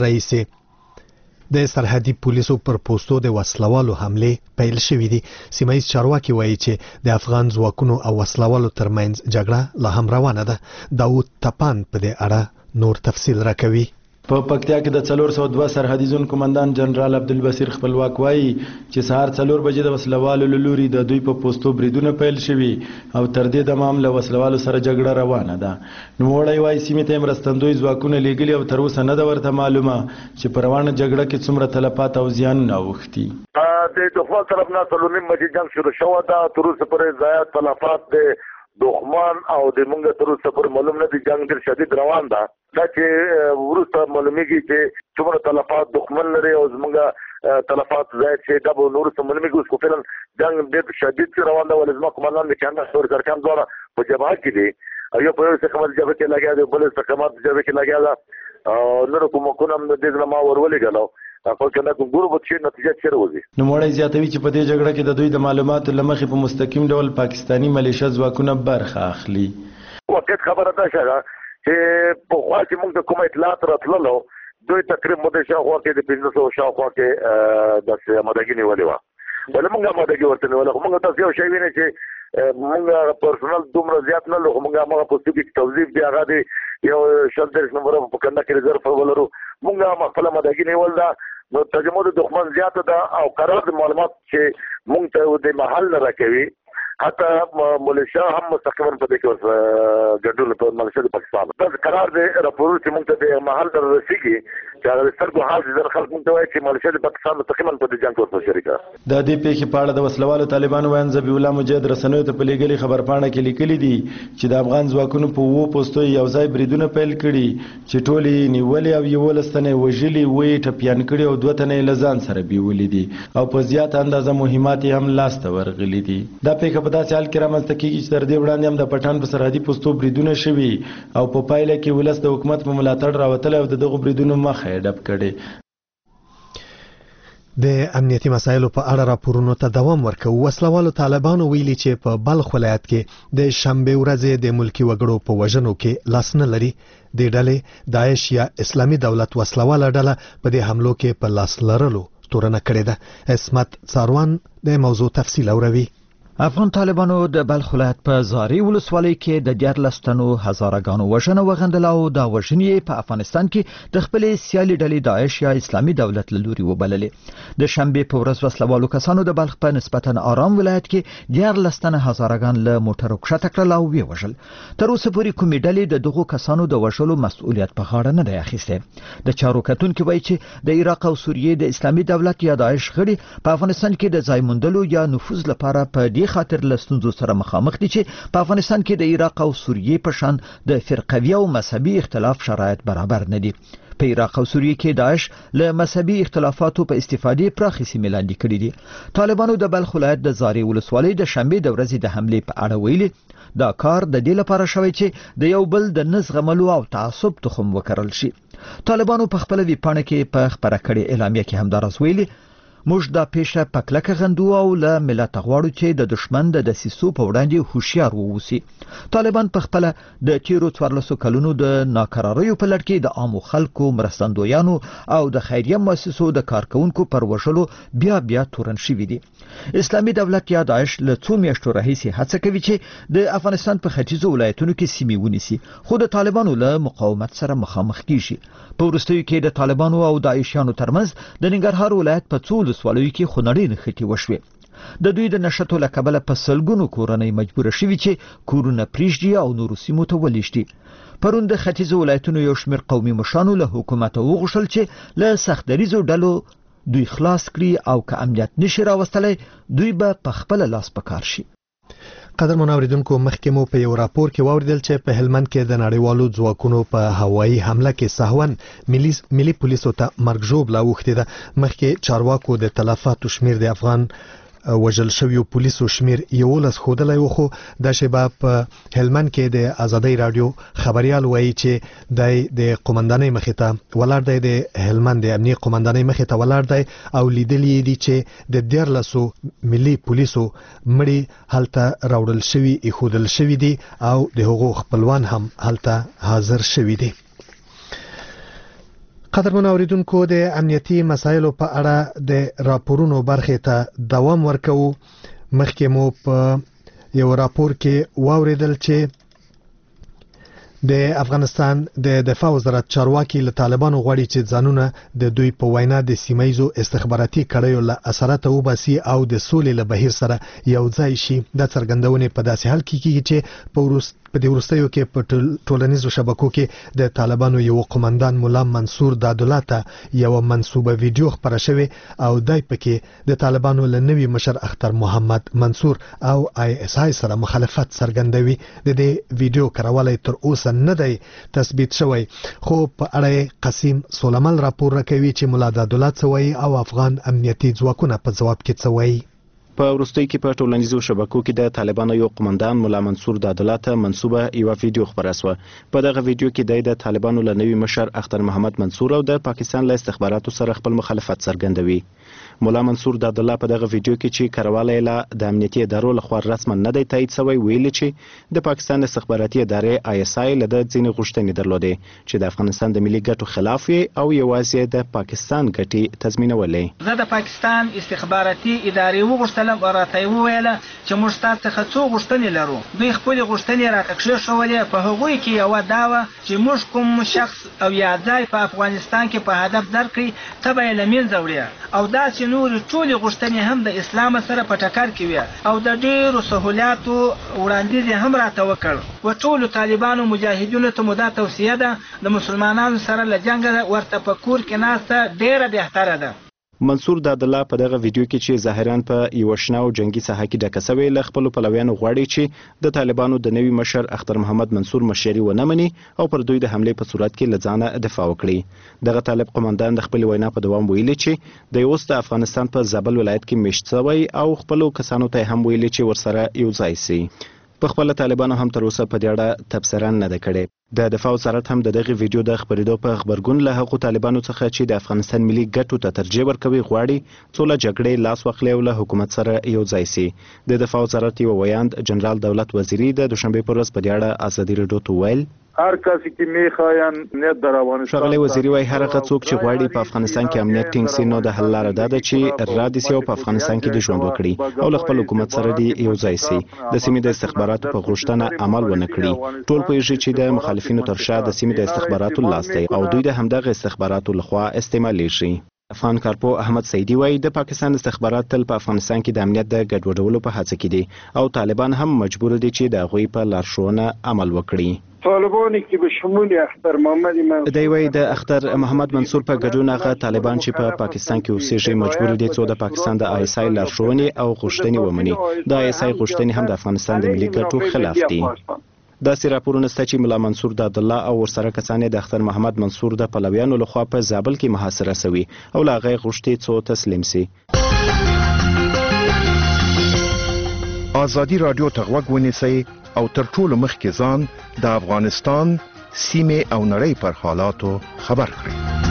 S2: رئیس د سرحدي پولیسو پر پوسټو د وسلوالو حمله پیل شوې دي. سیمایي چارواکي وایي چې د افغان ځواکونو او وسلوالو ترمنځ جګړه لا هم روانه ده. داود تپان په دې اړه نور تفصیل راکوي.
S16: په پکتیا کې د څلور سوه دوه سرحدي زون کمانډان جنرال عبدالبصیر خپلواک وایي چې سهار څلور بجې د وسلوالو له لوري د دوی په پوسټو بریدونه پیل شوي او تر دې دمه هم له وسلوالو سره جګړه روانه ده. نوموړی وایي سیمې ته یې مرستندوی ځواکونه لیږلي او تر اوسه نه ده ورته معلومه چې په روانه جګړه کې څومره تلفات او زیانونه اوښتي.
S17: د دښمن طرف نه څلور نیم بجې جنګ شروع شوی ده. تر اوسه پورې زیات تلفات د دښمن او د موږ تر اوسه پورې معلوم نه دي. جنګ ډېر شدید روان ده. دا چې وروسته معلومیږي چې څومره تلفات دښمن لري او زموږ تلفات زیات شي، دا به وروسته معلومیږي. اوس خو فعلا جنګ ډېر شدید روان ده. ولې زما کمانډان د چاندا شور کرکان دواړه په جبهه کې دي. یو په یو استقامت جبهه کې لګیا دی، بل استقامت جبهه کې لګیا ده. نور کومکونه هم د دې نه ما ورولېږلو خو کنه کوم ګورو چې نتیجه چیرې وځي.
S16: نوموړی زیاتوي چې په دې جګړه کې د دوی د معلوماتو له مخې په مستقیم ډول پاکستاني ملیشه ځواکونه برخه اخلي.
S17: واقعیت خبره ده چې په خوا چې موږ د کومه اطلاعات راتللو دوی تقریبا د شاوخوا کې د پنځه سوه شاوخوا کې داسې آمادګي نیولې وه. ولې موږ آمادګي ورته نیوله، خو موږ تاسو یو شی وینئ چې موږ پرسونل دومره زیات نه لرو. خو موږ هماغه پوسټو کې توظیف دی، هغه دی یو شل دېرش نمبره په کنډه کې ریزرف ولرو. موږ هم خپله آمادګي نیول ده. نو ترجمه د دښمن زیاته ده او قرار د معلومات چې موږ ته د محل نه راکوي. حتی ملیشا هم مستقیما په دې کې اوس ګډون په ملیشا د پاکستان دا قرار دی راپورونه چې موږ ته د محل در رسیږي چې هغه سترګو حال ځر خلک موږ ته وایي چې ملیشا د پاکستان مستقیما په دې جنګ کې ورسره شریکه.
S16: د دې پیښې په اړه د وسلوالو طالبانو ویان ذبیح الله مجاهد رسنیو ته په لیږلي خبرپاڼه کې لیکلي دي چې د افغان ځواکونو په اوو پوسټو یو ځای بریدونه پیل کړي چې ټول یې نیولې او یولس تنه یې وژلي، ویې ټپیان کړي او دوه تنه یې له ځان سره بیولي دي او په زیاته اندازه مهمات یې هم لاسته ورغلي دي. دا پیښه په داسې حال کې رامنځته کېږي چې تر دې وړاندې هم د پټان په سرحدي پوسټو بریدونه شوي او په پایله کې ولس د حکومت په ملاتړ راوتلی او د دغو بریدونو مخه یې ډپ کړې.
S2: د امنیتي مسایلو په اړه راپورونو ته دوام ورکوي. وسلوالو طالبانو ویلي چې په بلخ ولایت کې د شنبې ورځې د ملکي وګړو په وژنو کې لاس نه لري. د ډلې داعش یا اسلامي دولت وسلواله ډله په دې حملو کې په لاس لرلو تورنه کړې ده. اسمت څاروان د موضوع تفصیل اوروي.
S18: افغان طالبانو د بلخ ولایت په زاري ولسوالۍ کې د دیارلس تنو هزارهګانو وژنه وغندله او دا وژنې په افغانستان کې د خپلې سیالي ډلې داعش یا اسلامي دولت له لوري وبللې. د شنبې په ورځ وسلوالو کسانو د بلخ په نسبتا آرام ولایت کې دیارلس تنه هزارهګان له موټرو کښته کړل او ویې وژل. تر اوسه پورې کومې ډلې د دغو کسانو د وژلو مسؤلیت په غاړه نه دی اخیستی. د چارو کتونکي وایي چې د عراق او سوریې د اسلامي دولت یا داعش غړي په افغانستان کې د ځای موندلو یا نفوذ لپاره په دې خاطر له ستونزو سره مخامخ دي چې په افغانستان کې د عراق او سوریې په شان د فرقوي او مذهبي اختلاف شرایط برابر نه دي. په عراق او سوریې کې داعش له مذهبي اختلافاتو په استفادې پراخې سیمې لاندې کړي دي. طالبانو د بلخ ولایت د زاري ولسوالۍ د شنبې د ورځې د حملې په اړه ویلي دا کار د دې لپاره شوی چې د یو بل د نه زغملو او تعصب تخم وکرل شي. طالبانو په خپله ویبپاڼه کې په خپره کړې اعلامیه کې هم دا راز ویلي موږ دا پیښه په کلکه غندو او له ملت غواړو چې د دشمن د دسیسو په وړاندې هوښیار واوسي. طالبان په خپل د تیرو څوارلسو کلونو د ناکراریو په لړ کې د عامو خلکو، مرستندویانو او د خیریه مؤسسو د کارکونکو پر وژلو بیا بیا تورن شوي دي. اسلامي دولت یا داعش له څو میاشتو راهیسې هڅه کوي چې د افغانستان په ختیځو ولایتونو کې سیمې ونیسي، خو د طالبانو له مقاومت سره مخامخ کیږي. په وروستیو کې د طالبانو او داعشیانو ترمنځ د ننګرهار ولایت په څو ولسوالیو کې خونړۍ نښتې وشوې. د دوی د نشټو له کبله په سلګونو کورنۍ مجبوره شوي چې کورونه پریږدي او نورو سیمو ته ولېږدي. پرون د ختیځو ولایتونو یو شمېر قومي مشرانو له حکومته وغوښتل چې له سختدریزو ډلو دوی خلاص کړي او که امنیت نشي راوستلی دوی به په خپله لاس په کار شي.
S2: قدرمن اوریدونکو مخکې مو په یو راپور کې واوریدل چې په هلمند کې د نړیوالو ځواکونو په هوایي حمله کې سهون ملي ملي پولیسو ته مرګ ژوبله اوښتې ده. مخکې چارواکو د تلفاتو شمیر د افغان وژل شویو پولیسو شمیر یولس ښودلی و، خو دا شیبه په هلمند کې د ازادۍ راډیو خبریال وایي چې دی د قومندانۍ مخې ته ولاړ دی، د هلمند د امنیه قومندانۍ مخې ته ولاړ دی او لیدلي دي چې د دیارلسو ملي پولیسو مړي هلته راوړل شوي ایښودل شوي دي او د هغو خپلوان هم هلته حاضر شوي دي. قدرمن اوریدونکو د امنیتي مسایلو په اړه د راپورونو برخې ته دوام ورکوو. مخکې مو په یو راپور کې واوریدل چې د افغانستان د دفاع وزارت چارواکي له طالبانو غواړي چې ځانونه د دوی په وینا د سیمایزو استخباراتي کړیو له اثراتو وباسي او د سولې له بهیر سره یو ځای شي. د څرګندونې په داسې حال کې کیږي چې په ورس په دې وروستیو کې په ټولنیزو شبکو کې د طالبانو یو قومندان مولا منصور دادالله ته یو منسوبه ویډیو خبره شوې او دای پکې د طالبانو له نوي مشر اختر محمد منصور او آی اس آی سره مخالفت څرګندوي. د دې ویډیو کاروالی تر اوسه نه دی تثبیت شوی، خو په اړه قسیم سولمل راپور راکوي چې مولا دادالله څه وایي او افغان امنیتي ځواکونه په ځواب کې څه وایي.
S12: په وروستۍ کې په ټولنیزو شبکو کې د طالبانو یو قومندان مولا منصور دادالله ته منسوبه یو ویډیو خبره شوه. په دغه ویډیو کې د طالبانو له نوي مشر اختر محمد منصور او د پاکستان له استخباراتو سره خپل مخالفت څرګندوي. مولا منصور دادالله په دغه ویډیو کې چې کاروالی له د امنیتي ادارو لخوا رسما نه دی تایید شوی ویلي چې د پاکستان استخباراتي ادارې آی اس آی له د ځینې غوښتنې درلودې چې د افغانستان د ملي ګټو خلاف او یوازې د پاکستان ګټې تضمینولې.
S5: زه د پاکستان استخباراتي ادارې وغوښتلم او راته یې وویله چې موږ ستاسو څخه څو غوښتنې لرو. دوی خپلې غوښتنې راته کېښودلې. په هغوی کې یوه دا وه چې موږ کوم شخص او یا ځای په افغانستان کې په هدف درکړي ته به یې له منځه وړي او داسې نورې ټولې غوښتنې هم د اسلام سره په ټکر کې وي او د ډېرو سهولاتو وړاندیز یې هم راته وکړ. و ټولو طالبانو مجاهدینو ته مو دا توصیه ده د مسلمانانو سره له جنګه ورته په کور کې ناسته ډېره بهتره ده.
S12: منصور دادالله په دغه ویډیو کې چې ظاهرا په یو شنه او جنگي ساحه کې ډکه شوې له خپلو پلویانو غواړي چې د طالبانو د نوي مشر اختر محمد منصور مشري ونه مني او پر دوی د حملې په صورت کې له ځانه دفاع وکړي. دغه طالب قومندان د خپل وینا په دوام ویلي چې د اوس د افغانستان په زابل ولایت کې میشت شوی او خپلو کسانو ته هم ویلي چې ورسره یو ځای شي. په خپل طالبانو هم تر اوسه په دې اړه تبصره نه ده کړې. د دفاع وزارت هم د دغه ویډیو د خبرېدو په خبرګون له هغو طالبانو څخه چې د افغانستان ملي ګټو ته ترجیح ورکوي غواړي څو له جګړې لاس واخلي او له حکومت سره یو ځای شي. د دفاع وزارت یو ویاند جنرال دولت وزیری د دوشنبه پر ورځ په دې اړه ازادي راډیو ته ویل
S19: هر کسی که میخواین امنیت در افغانستان
S12: ښاغلی وزیري وایي هر هغه څوک چې غواړي په افغانستان کې امنیت ټینګ سي نو د حل لاره دا ده چې را دې سي او په افغانستان کې د ژوند وکړي او له خپل حکومت سره دې یو ځای سي. د سیمې د استخباراتو په غوښتنه عمل ونه کړي. ټول پوهېږي چې د مخالفینو تر شا د سیمې د استخباراتو لاس دی او دوی د همدغه استخباراتو لخوا استعمالیږي. افغان کارپو احمد سیدی وایي د پاکستان استخبارات تل په افغانستان کې د امنیت د ګډوډولو په هڅه کې دي او طالبان هم مجبور دي چې د هغوی په لارښوونه عمل وکړي.
S19: طالبانی که به شمول اختر محمد منصور
S12: دی وایي د اختر محمد منصور په ګډون هغه طالبان چې په پاکستان کې اوسېږي مجبور دي څو د پاکستان د آی اس آی لارښوونې او غوښتنې ومني. د آی اس آی غوښتنې هم د افغانستان د ملي ګټو خلاف دي. داسې راپورونه شته چې مولا منصور دادالله او ورسره کسان د اختر محمد منصور د پلویانو لخوا په زابل کې محاصره شوي او له هغه غوښتي څو تسلیم شي.
S9: ازادي راډیو ته غوږ ونیسئ او تر ټولو مخکې ځان د افغانستان سیمې او نړۍ پر حالاتو خبر کړئ.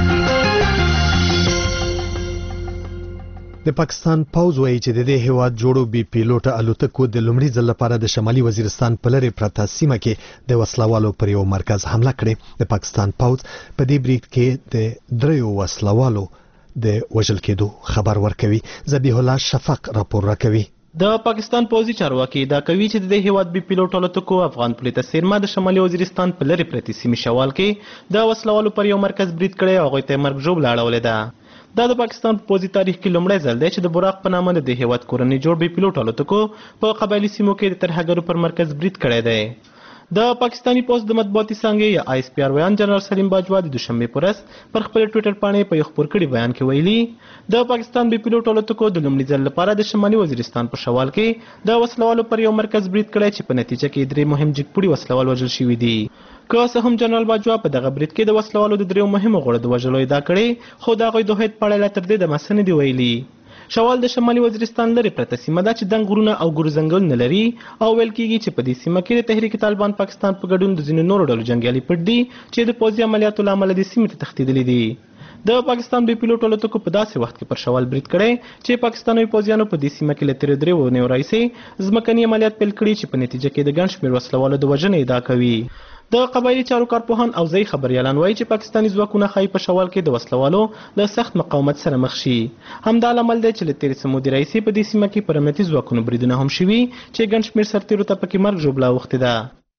S2: د پاکستان پوځ وایي چې د دې هیواد جوړو بي پیلوټه الوتکو د لومړي ځل لپاره د شمالي وزیرستان په لرې پرته سیمه کې د وسلوالو پر یو مرکز حمله کړې. د پاکستان پوځ په دې برید کې د دریو وسلوالو د وژل کېدو خبر ورکوي. ذبیح الله شفق راپور راکوي.
S7: د پاکستان پوځي چارواکي دا کوي چې د هیواد بي پیلوټ الوتکو افغان پولیس سیرما د شمالي وزیرستان په لرې پرتې سیمې شوال کې د وسلوالو پر یو مرکز برید کړی او هغوی ته یې مرګ ژوبله اړولې ده. دا د پاکستان په پوځي تاریخ کې لومړی ځل دی چې د براق په نامه د هیواد کورنۍ جوړ بي پیلوټ الوتکو په قبایلي سیمو کې د ترهګرو پر مرکز برید کړی دی. د پاکستانی پوسټ د مطبوعاتي څانګې یا آی اس پی آر ویان جنرال سلیم باجوا د دوشنبه په ورځ پر خپل ټویټر باندې په یو خبر کړي بیان کې ویلي د پاکستان بي پیلوټ الوتکو د لومړي ځل لپاره د شمالي وزیرستان په شوال کې د وسلوالو پر یو مرکز برید کړی چې په نتیجه کې درې مهم جګپوړي وسلوال وژل شوي دي. که څه هم جنرال باجوا په دغه برید کې د وسلوالو د دریو مهمو غړو د وژلو ادعا کړې، خو د هغوی د هویت په اړه لا تر دې دمه څه نه دي ویلي. شوال د شمالي وزیرستان لرې پرته سیمه ده چې دنګ غرونه او ګورو ځنګلونه لري او ویل کېږي چې په دې سیمه کې د تحریک طالبان پاکستان په ګډون د ځینو نورو ډلو جنګیالي پټ دي چې د پوځي عملیاتو له امله دې سیمې ته تښتېدلي دي. د پاکستان بي پیلوټ الوتکو په داسې وخت کې پر شوال برید کړی چې پاکستاني پوځیانو په دې سیمه کې له تېرو درې اونیو راهیسې ځمکني عملیات پیل کړي چې په نتیجه کې د ګڼ شمېر وسلوالو د وژنې ادعا کوي. د قبایلي چارو کارپوهان او ځایي خبریالان وایي چې پاکستاني ځواکونه ښایي په شوال کې د وسلوالو له سخت مقاومت سره مخ شي. همدا لامل دی چې له تېرې څه مودې راهیسې په دې سیمه کې پر امنیتي ځواکونو بریدونه هم شوي چې ګڼ شمېر سرتېرو ته پکې مرګ ژوبله اوښتې ده.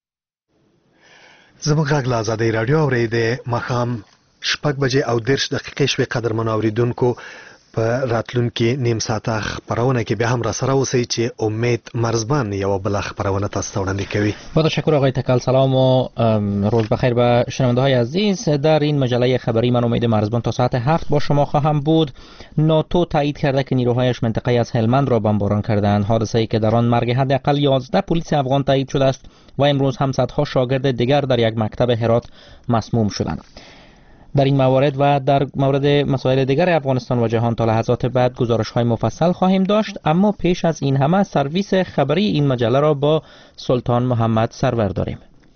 S2: زموږ غږ له ازادۍ راډیو اورېدې ماښام شپږ بجې او دېرش دقیقې شوې. قدرمنو اورېدونکو په راتلونکي نیم ساعته خبرونه کې بیا هم راسره اوسئ چې امید مرزبان یوه بله خبرونه تاسو ته وړاندې کوي.
S1: با تشکر آقای تکل. سلام و روز بخیر به شنونده های عزیز. در این مجله خبری من امید مرزبان تا ساعت هفت با شما خواهم بود. ناتو تایید کرده که نیروهایش منطقه از هلمند را بمباران کردند. حادثه‌ای که در آن مرگ حداقل یازده پلیس افغان تایید شده است و امروز هم صدها شاگرد دیگر در یک مکتب هرات مسموم شدند. در این موارد و در مورد مسائل دیگر افغانستان و جهان تا لحظات بعد گزارش‌های مفصل خواهیم داشت، اما پیش از این همه سرویس خبری این مجله را با سلطان محمد سرور داریم.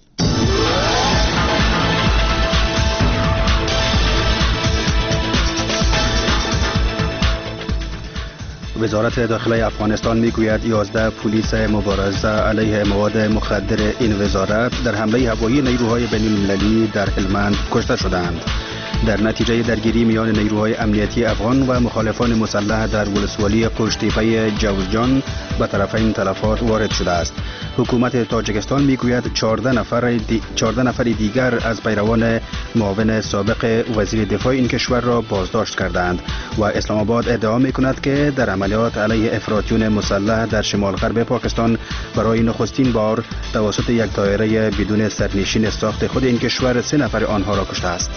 S20: وزارت داخله افغانستان میگوید یازده پلیس مبارزه علیه مواد مخدر این وزارت در حمله هوایی نیروهای بین المللی در هلمند کشته شدند. در نتیجه درگیری میان نیروهای امنیتی افغان و مخالفان مسلح در ولسوالی قشتیپه جوزجان به طرفین تلفات وارد شده است. حکومت تاجیکستان میگوید چهارده نفر دی... چهارده نفر دیگر از پیروان معاون سابق وزیر دفاع این کشور را بازداشت کردند و اسلام آباد ادعا میکند که در عملیات علیه افراطیون مسلح در شمال غرب پاکستان برای نخستین بار توسط یک دایره بدون سرنشین ساخت خود این کشور سه نفر آنها را کشته است.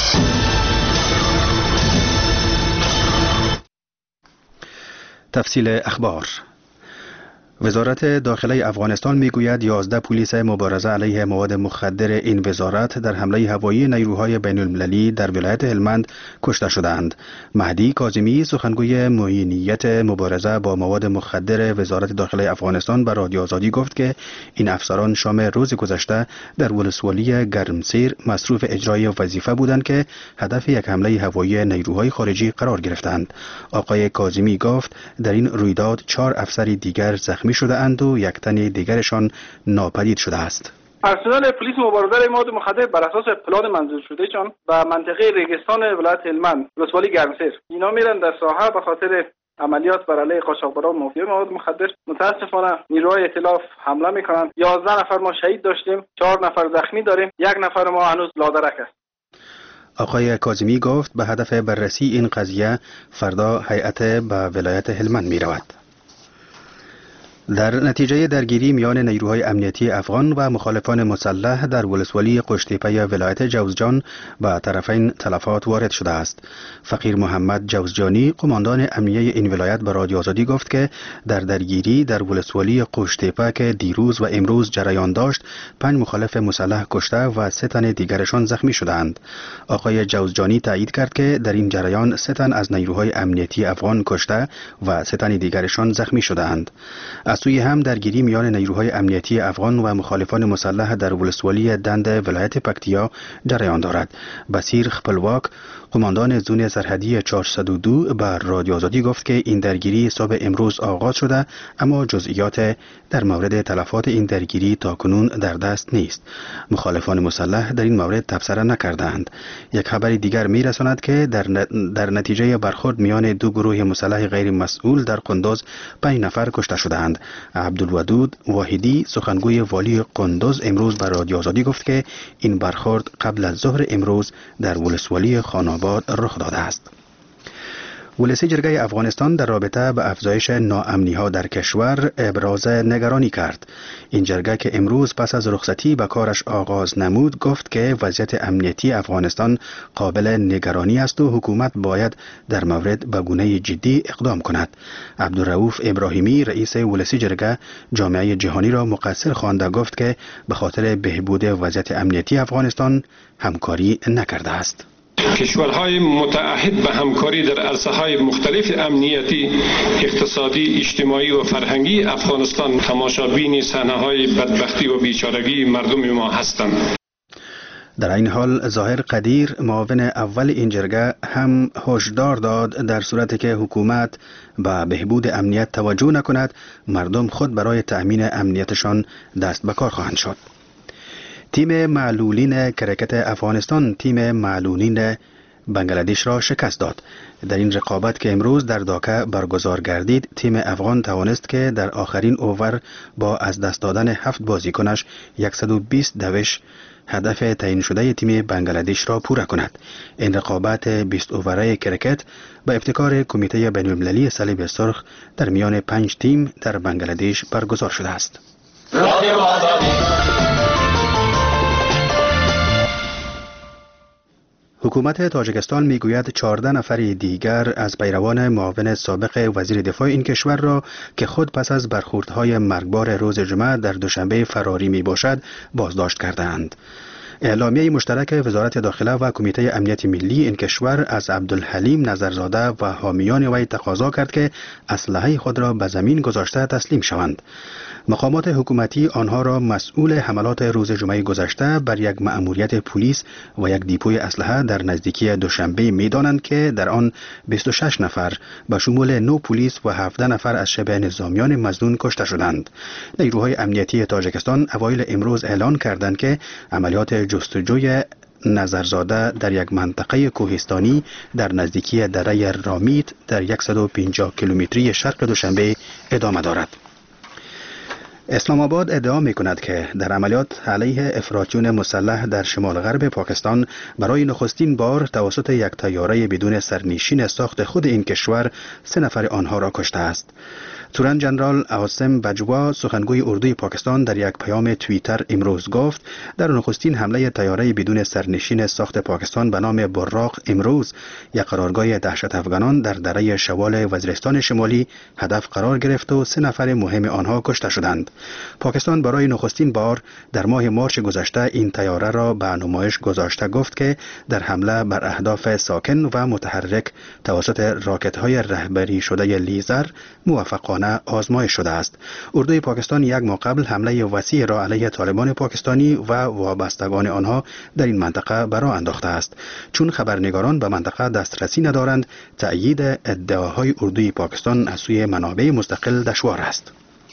S20: تفصیل اخبار. وزارت داخله افغانستان میگوید یازده پلیس مبارزه علیه مواد مخدر این وزارت در حمله هوایی نیروهای بین المللی در ولایت هلمند کشته شدند. مهدی کاظمی سخنگوی معینیت مبارزه با مواد مخدر وزارت داخله افغانستان به رادیو آزادی گفت که این افسران شام روز گذشته در ولسوالی گرمسیر مصروف اجرای وظیفه بودند که هدف یک حمله هوایی نیروهای خارجی قرار گرفتند. آقای کاظمی گفت در این رویداد چهار افسر دیگر زخمی شده اند و یک تن دیگرشان ناپدید شده است.
S21: پرسنل پلیس مبارزه مواد مخدر بر اساس پلان منظور شده چون به منطقه ریگستان ولایت هلمند ولسوالی گرمسیر اینا میرن در ساحه به خاطر عملیات بر علیه قاچاقبران مافیا مواد مخدر. متاسفانه نیروهای ائتلاف حمله میکنند. یازده نفر ما شهید داشتیم، چهار نفر زخمی داریم، یک نفر ما هنوز لادرک است.
S20: آقای کاظمی گفت به هدف بررسی این قضیه فردا هیئت به ولایت هلمند میرود. در نتیجه درگیری میان نیروهای امنیتی افغان و مخالفان مسلح در ولسوالی قشتیپه ولایت جوزجان به طرفین تلفات وارد شده است. فقیر محمد جوزجانی قماندان امنیه این ولایت به رادیو آزادی گفت که در درگیری در ولسوالی قشتیپه که دیروز و امروز جریان داشت پنج مخالف مسلح کشته و سه تن دیگرشان زخمی شدند. آقای جوزجانی تایید کرد که در این جریان سه تن از نیروهای امنیتی افغان کشته و سه تن دیگرشان زخمی شدند. از سوی هم درگیری میان نیروهای امنیتی افغان و مخالفان مسلح در ولسوالی دند ولایت پکتیا جریان دارد. بصیر خپلواک قماندان زون سرحدی چهارصد و دو به رادیو آزادی گفت که این درگیری صبح امروز آغاز شده، اما جزئیات در مورد تلفات این درگیری تاکنون در دست نیست. مخالفان مسلح در این مورد تبصره نکردند. یک خبر دیگر میرساند که در در نتیجه برخورد میان دو گروه مسلح غیر مسئول در قندوز پنج نفر کشته شدند. عبدالودود واحدی سخنگوی والی قندوز امروز به رادیو آزادی گفت که این برخورد قبل از ظهر امروز در ولسوالی خاناباد رخ داده است. ولسی جرگه افغانستان در رابطه به افزایش ناامنی ها در کشور ابراز نگرانی کرد. این جرگه که امروز پس از رخصتی به کارش آغاز نمود گفت که وضعیت امنیتی افغانستان قابل نگرانی است و حکومت باید در مورد به گونه جدی اقدام کند. عبدالرؤوف ابراهیمی رئیس ولسی جرگه جامعه جهانی را مقصر خوانده گفت که به خاطر بهبود وضعیت امنیتی افغانستان همکاری نکرده است.
S8: کشورهای متعهد به همکاری در عرصه‌های مختلف امنیتی، اقتصادی، اجتماعی و فرهنگی افغانستان تماشابین صحنه‌های بدبختی و بیچارگی مردم ما هستند.
S20: در این حال ظاهر قدیر معاون اول این جرگه هم هشدار داد در صورتی که حکومت به بهبود امنیت توجه نکند مردم خود برای تأمین امنیتشان دست به کار خواهند شد. تیم معلولین کرکت افغانستان تیم معلولین بنگلادش را شکست داد. در این رقابت که امروز در داکا برگزار گردید تیم افغان توانست که در آخرین اوور با از دست دادن هفت بازیکنش صد و بیست دوش هدف تعیین شده تیم بنگلادش را پوره کند. این رقابت بیست اووره کرکت با ابتکار کمیته بین‌المللی صلیب سرخ در میان پنج تیم در بنگلادش برگزار شده است. حکومت تاجیکستان میگوید چهارده نفر دیگر از پیروان معاون سابق وزیر دفاع این کشور را که خود پس از برخوردهای مرگبار روز جمعه در دوشنبه فراری می باشد بازداشت کردند. اعلامیه مشترک وزارت داخله و کمیته امنیت ملی این کشور از عبدالحلیم نظرزاده و حامیان وی تقاضا کرد که اسلحه خود را به زمین گذاشته تسلیم شوند. مقامات حکومتی آنها را مسئول حملات روز جمعه گذشته بر یک مأموریت پلیس و یک دیپوی اسلحه در نزدیکی دوشنبه می‌دانند که در آن بیست و شش نفر به شمول نه پلیس و هفده نفر از شبه نظامیان مظنون کشته شدند. نیروهای امنیتی تاجیکستان اوایل امروز اعلان کردند که عملیات جستجوی نظرزاده در یک منطقه کوهستانی در نزدیکی دره رامیت در صد و پنجاه کیلومتری شرق دوشنبه ادامه دارد. اسلام آباد ادعا می کند که در عملیات علیه افراطیون مسلح در شمال غرب پاکستان برای نخستین بار توسط یک طیاره بدون سرنشین ساخت خود این کشور سه نفر آنها را کشته است. تورن جنرال عاصم بجوا سخنگوی اردوی پاکستان در یک پیام توییتر امروز گفت در نخستین حمله طیاره بدون سرنشین ساخت پاکستان به نام براق امروز یک قرارگاه دهشت افغانان در دره شوال وزیرستان شمالی هدف قرار گرفت و سه نفر مهم آنها کشته شدند. پاکستان برای نخستین بار در ماه مارچ گذشته این طیاره را به نمایش گذاشته گفت که در حمله بر اهداف ساکن و متحرک توسط راکت‌های رهبری شده لیزر موفقانه آزمایش شده است. اردوی پاکستان یک ماه قبل حمله وسیع را علیه طالبان پاکستانی و وابستگان آنها در این منطقه برآ انداخته است. چون خبرنگاران به منطقه دسترسی ندارند، تأیید ادعاهای اردوی پاکستان از سوی منابع مستقل دشوار است.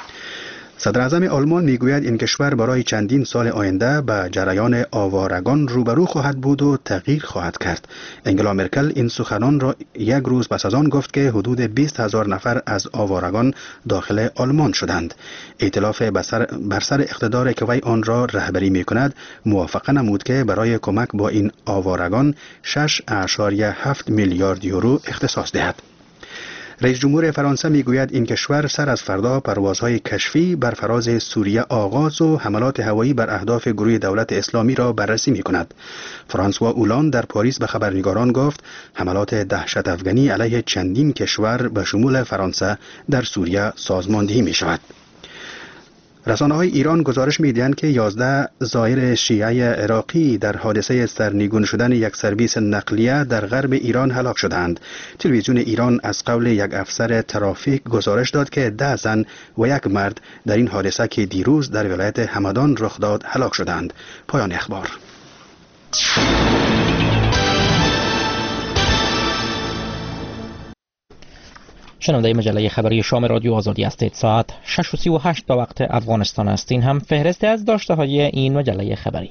S20: صدر اعظم آلمان میگوید این کشور برای چندین سال آینده به جریان آوارگان روبرو خواهد بود و تغییر خواهد کرد. انگلا مرکل این سخنان را یک روز پس از آن گفت که حدود بیست هزار نفر از آوارگان داخل آلمان شدند. ائتلاف بر سر اقتدار که وی آن را رهبری می کند موافقه نمود که برای کمک با این آوارگان شش اعشاریه هفت میلیارد یورو اختصاص دهد. رئیس جمهور فرانسه میگوید این کشور سر از فردا پروازهای کشفی بر فراز سوریه آغاز و حملات هوایی بر اهداف گروه دولت اسلامی را بررسی می کند. فرانسوا اولان در پاریس به خبرنگاران گفت حملات دهشت افغانی علیه چندین کشور به شمول فرانسه در سوریه سازماندهی می شود. رسانه‌های ایران گزارش می‌دهند که یازده زائر شیعه عراقی در حادثه سرنگون شدن یک سرویس نقلیه در غرب ایران هلاک شدند. تلویزیون ایران از قول یک افسر ترافیک گزارش داد که ده زن و یک مرد در این حادثه که دیروز در ولایت همدان رخ داد هلاک شدند. پایان اخبار.
S1: شنونده مجله خبری شام رادیو آزادی هستید. ساعت شش و سی و هشت به وقت افغانستان است. این هم فهرست از داشته های این مجله خبری.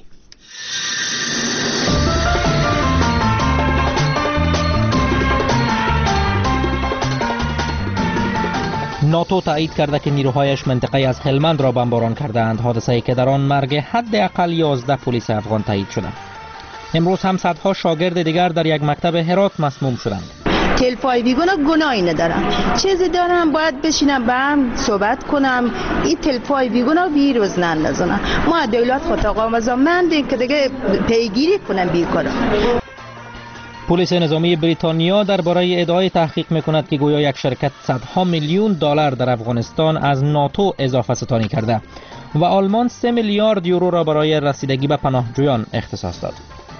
S1: ناتو تایید کرده که نیروهایش منطقه از هلمند را بمباران کردند. حادثه‌ای که در آن مرگ حداقل یازده پلیس افغان تایید شده. امروز هم صدها شاگرد دیگر در یک مکتب هرات مسموم شدند.
S3: تلفای بیگونا گناهی ندارم، چیزی دارم باید بشینم با هم صحبت کنم. این تلفای بیگونا ویروس نندازونم. ما دولت خود آقا من که دیگه پیگیری کنم بیکارم.
S1: پلیس نظامی بریتانیا درباره ادعای تحقیق میکند که گویا یک شرکت صدها میلیون دلار در افغانستان از ناتو اضافه ستانی کرده و آلمان سه میلیارد یورو را برای رسیدگی به پناهجویان اختصاص داد.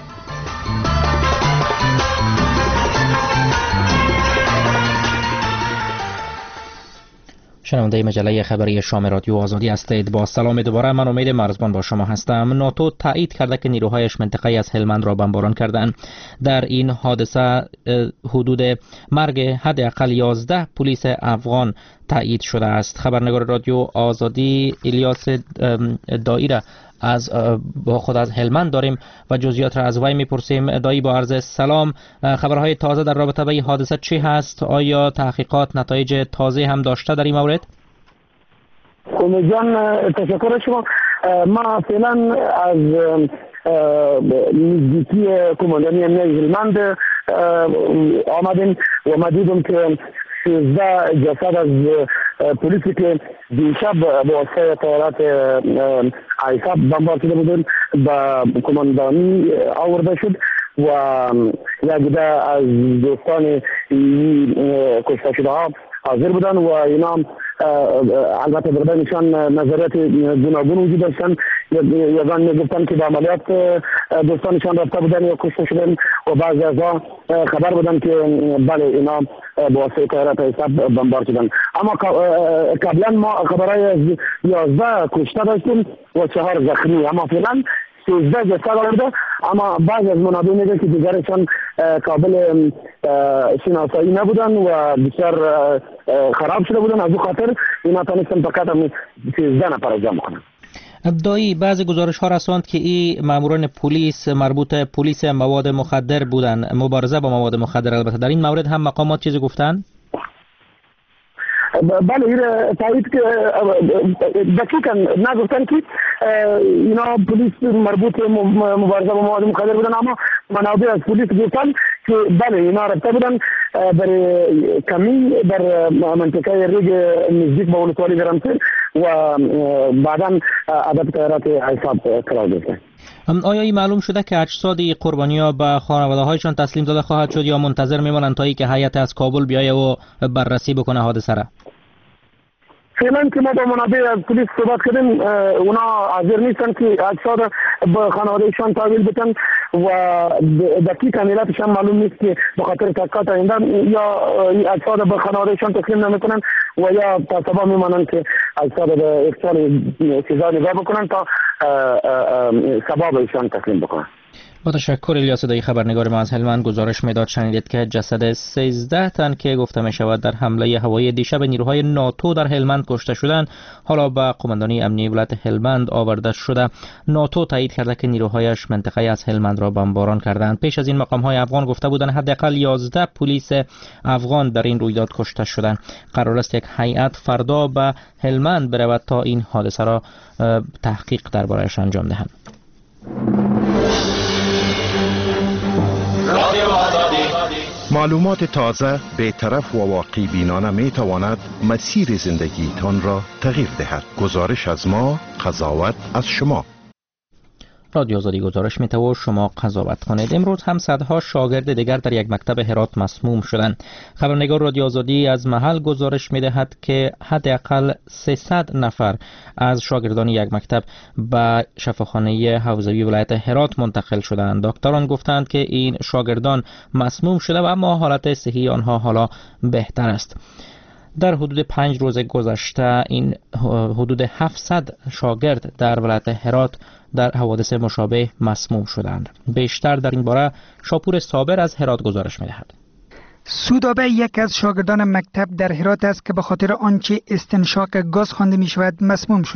S1: شنونده مجله خبری شام رادیو آزادی هستید. با سلام دوباره، من امید مرزبان با شما هستم. ناتو تایید کرده که نیروهایش منطقه از هلمند را بمباران کردند. در این حادثه حدود مرگ حداقل یازده پلیس افغان تایید شده است. خبرنگار رادیو آزادی الیاس دایی از با خود از هلمند داریم و جزئیات را از وی میپرسیم. دایی با عرض سلام، خبرهای تازه در رابطه با این حادثه چی هست؟ آیا تحقیقات نتایج تازه هم داشته در این مورد؟
S6: امید جان تشکر شما. ما فعلا از نزدیکی کماندانی امنیت هلمند آمدیم و ما دیدیم که سیزده جسد از پلیسی که دیشب با واسطه طیارات آیساب بمبار شده بودن به کماندانی آورده شد و یک عده از دوستان کشته شده ها حاضر بودن و اینا البته در بینشان نظریات گوناگون وجود داشتن. یگان میگفتن که به عملیات دوستانشان رفته بودن یا کشته شدن و بعضی از ها خبر بودن که بله اینا با واسطه طیارات حساب بمبار شدن. اما قبلا ما خبرهای از یازده کشته داشتیم و چهار زخمی. اما فعلا سیزده جسد آورده، اما بعض از منابع میگه که دیگرشان قابل شناسایی نبودن و بسیار خراب شده بودن. از او خاطر اینا تانستن فقط هم سیزده نفر جمع کنن.
S1: دایی، بعضی گزارش ها رساند که این ماموران پلیس مربوط پلیس مواد مخدر بودن، مبارزه با مواد مخدر. البته در این مورد هم مقامات چیزی گفتن؟
S6: بله این تایید که دقیقا نگفتن که اینا پلیس مربوط مبارزه با مواد مخدر بودن، اما منابع از پلیس گفتن که بله اینا رفته بودن برای کمی در منطقه ریگ نزدیک به ولسوالی گرمسیر و بعدا عدد طیارات حساب قرار گرفتن.
S1: آیا این معلوم شده که اجساد قربانی‌ها به خانواده‌هایشان تسلیم داده خواهد شد یا منتظر میمانند تا اینکه هیئت از کابل بیایه و بررسی بکنه حادثه را؟
S6: فعلا که ما با منابع از پلیس صحبت کردیم، اونا حاضر نیستن که اجساد به خانوادهشان تحویل بدن و دقیق علتشان معلوم نیست که به خاطر تحقیقات آینده یا اجساد به خانوادهشان تسلیم نمیکنن و یا تا سبا میمانند که اجساد به احتمال سزا نگاه بکنن تا سبا بهشان تسلیم بکنن.
S1: با تشکر. الیاس دایی خبرنگار ما از هلمند گزارش میداد. شنیدید که جسد سیزده تن که گفته می شود در حمله هوایی دیشب نیروهای ناتو در هلمند کشته شدند حالا به قماندانی امنیتی ولایت هلمند آورده شده. ناتو تایید کرده که نیروهایش منطقه از هلمند را بمباران کردند. پیش از این مقام های افغان گفته بودند حداقل یازده پلیس افغان در این رویداد کشته شدند. قرار است یک هیئت فردا به هلمند برود تا این حادثه را تحقیق درباره‌اش انجام دهند.
S9: معلومات تازه، بی‌طرف و واقعی بینانه می تواند مسیر زندگیتان را تغییر دهد. گزارش از ما، قضاوت از شما.
S1: رادیو آزادی گزارش می‌ده و شما قضاوت کنید. امروز هم صدها شاگرد دیگر در یک مکتب هرات مسموم شدند. خبرنگار رادیو آزادی از محل گزارش می‌دهد که حداقل سیصد نفر از شاگردان یک مکتب به شفاخانه حوزوی ولایت هرات منتقل شدند. دکتران گفتند که این شاگردان مسموم شده و اما حالت صحی آنها حالا بهتر است. در حدود پنج روز گذشته این حدود هفتصد شاگرد در ولایت هرات در حوادث مشابه مسموم شدند. بیشتر در این باره شاپور صابر از هرات گزارش می‌دهد.
S22: سودابه یک از شاگردان مکتب در هرات است که به خاطر آنچه استنشاق گاز خوانده می شود مسموم شده است.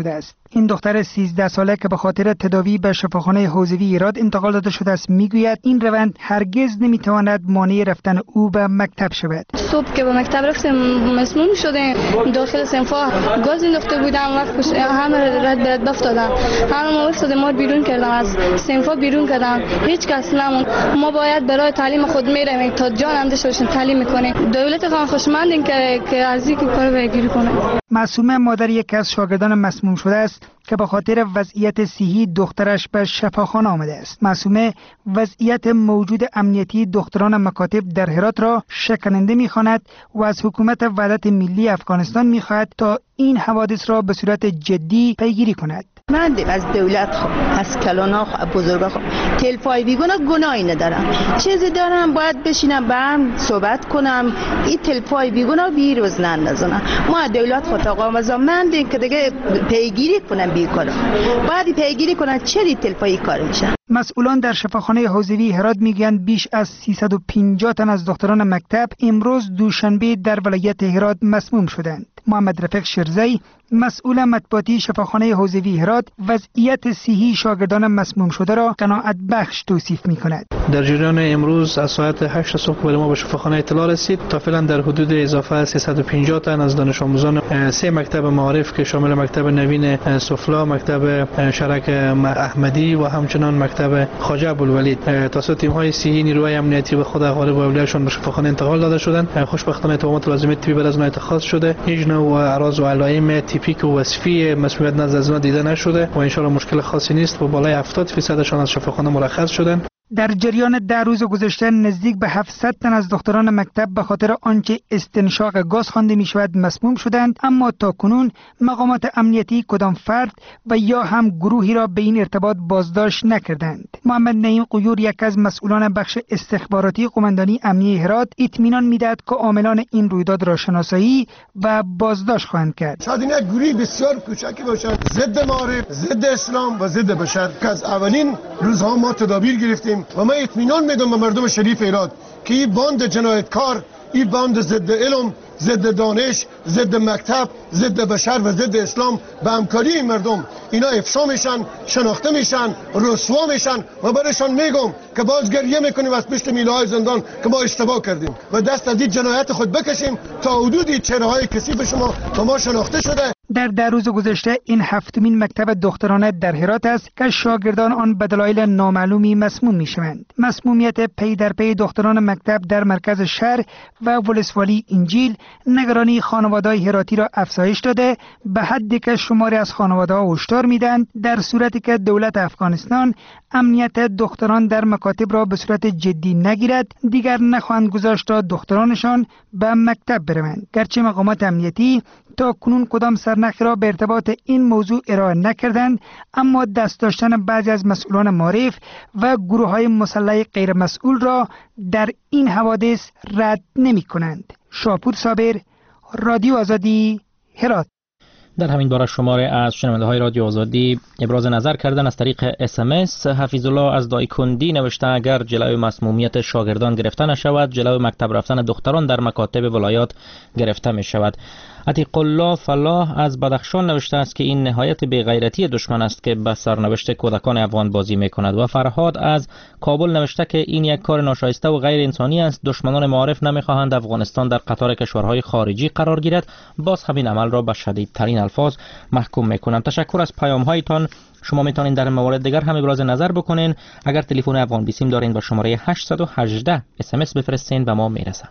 S22: این دختر سیزده ساله که به خاطر تداوی به شفاخانه حوزوی ایراد انتقال داده شده است میگوید این روند هرگز نمیتواند مانع رفتن او به مکتب شود.
S4: صبح که به مکتب رفتم مسموم شدیم، داخل صنفا گاز انداخته بودم، وقت همه رد برد افتادم، همه ما افتادیم، ما بیرون کردم، از صنفا بیرون کردم، هیچ کس نمون. ما باید برای تعلیم خود میریم تا جان هم داشته باشیم، تعلیم میکنیم. دولت خان خوشمندیم که که از این کار پیگیری کنه.
S22: معصومه مادر یک از شاگردان مسموم شده است که به خاطر وضعیت صحی دخترش به شفاخانه آمده است. معصومه وضعیت موجود امنیتی دختران مکاتب در هرات را شکننده می‌خواند و از حکومت وحدت ملی افغانستان می‌خواهد تا این حوادث را به صورت جدی پیگیری کند.
S3: من از دولت خو از کلانا خو بزرگا خو تلفای بیگونه گناهی ندارم، چیزی دارم باید بشینم با هم صحبت کنم، این تلفای بیگونه بیروز نندازنم. ما دولت خو تقاضا من دین که دیگه پیگیری کنم بیکارا، باید پیگیری کنن چری تلفای کار میشن.
S22: مسئولان در شفاخانه حوزوی هرات میگویند بیش از سیصد و پنجاه تن از دختران مکتب امروز دوشنبه در ولایت هرات مسموم شدند. محمد رفیق شرزی مسئول مطبوعاتی شفاخانه حوزوی هرات وضعیت صحی شاگردان مسموم شده را قناعت بخش توصیف می‌کند.
S21: در جریان امروز از ساعت هشت صبح به ما به شفاخانه اطلاع رسید تا فعلا در حدود اضافه سیصد و پنجاه تن از دانش آموزان سه مکتب معارف که شامل مکتب نوین سفلا، مکتب شرک احمدی و همچنان مکتب خواجه ابوالولید توسط تیم‌های صحی نیروهای امنیتی به خود اقارب و اولیاءشان به شفاخانه انتقال داده شدند. خوشبختانه تمامات لازمه طبی بر از اتخاذ شده. هیچ نوع اعراض و علائم تیپیک و وصفی مسمومیت نزد از آنها دیده نشده و ان شاءالله مشکل خاصی نیست و بالای هفتاد درصدشان از شفاخانه مرخص شدند.
S22: در جریان ده روز گذشته نزدیک به هفتصد تن از دختران مکتب به خاطر آنچه استنشاق گاز خوانده می شود مسموم شدند، اما تا کنون مقامات امنیتی کدام فرد و یا هم گروهی را به این ارتباط بازداشت نکردند. محمد نعیم قیور یک از مسئولان بخش استخباراتی قماندانی امنیه هرات اطمینان میدهد که عاملان این رویداد را شناسایی و بازداشت خواهند کرد.
S11: شاید این گروهی بسیار کوچکی باشند، ضد معارف، ضد اسلام و ضد بشر که از اولین روزها ما تدابیر گرفتیم و من اطمینان میدم به مردم شریف ایران که این باند جنایتکار، این باند ضد علم، ضد دانش، ضد مکتب، ضد بشر و ضد اسلام به همکاری این مردم اینا افشا میشن، شناخته میشن، رسوا میشن و برایشان میگم که باز گریه میکنیم از پشت میله‌های زندان که ما اشتباه کردیم و دست از این جنایت خود بکشیم تا حدودی چهره‌های کثیف شما و ما شناخته شده.
S22: در ده روز گذشته این هفتمین مکتب دخترانه در هرات است که شاگردان آن به دلایل نامعلومی مسموم میشوند. مسمومیت پی در پی دختران مکتب در مرکز شهر و ولسوالی انجیل نگرانی خانواده‌های هراتی را افزایش داده، به حدی که شماری از خانواده‌ها هشدار میدهند در صورتی که دولت افغانستان امنیت دختران در مکاتب را به صورت جدی نگیرد دیگر نخواهند گذاشت تا دخترانشان به مکتب بروند. گرچه مقامات امنیتی تا کنون کدام سرنخی را به ارتباط این موضوع ارائه نکردند، اما دست داشتن بعضی از مسئولان معارف و گروه‌های مسلح غیر مسئول را در این حوادث رد نمی کنند. شاپور صابر، رادیو آزادی، هرات.
S1: در همین باره شماره از شنونده های رادیو آزادی ابراز نظر کردن از طریق اس ام اس. حفیظ الله از دایکندی نوشته اگر جلوی مسمومیت شاگردان گرفته نشود، جلوی مکتب رفتن دختران در مکاتب ولایات گرفته می شود. عتیق الله فلاح از بدخشان نوشته است که این نهایت بی‌غیرتی دشمن است که به سرنوشت کودکان افغان بازی می کند. و فرهاد از کابل نوشته که این یک کار ناشایسته و غیر انسانی است. دشمنان معارف نمیخواهند افغانستان در قطار کشورهای خارجی قرار گیرد، باز همین عمل را به شدیدترین الفاظ محکوم میکنم. تشکر از پیام هایتان. شما میتونید در موارد دیگر هم ابراز نظر بکنین. اگر تلفن افغان بیسیم دارین با شماره هشت یک هشت اس ام اس بفرستین و ما میرسه.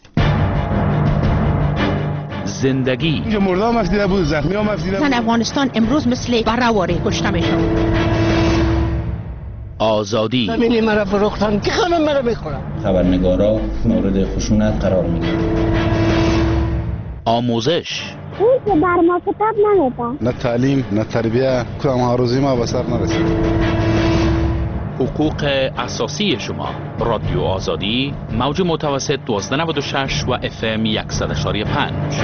S23: زندگی
S24: اینجا مردا مفدیده بود، زخمی ها مفدیده بود.
S23: زن افغانستان امروز مثل برهواری کشته میشد. آزادی
S25: زمینی مرا فروختن که خانم مرا بخورم.
S26: خبرنگارا مورد خشونت قرار میگیرن.
S23: آموزش
S27: اون که بر ما کتاب نمیدن،
S24: نه تعلیم نه تربیه، کدام آرزوی ما به سر نرسید.
S23: حقوق اساسی شما. رادیو آزادی موج متوسط دوازده نود و شش و اف ام صد و پنج.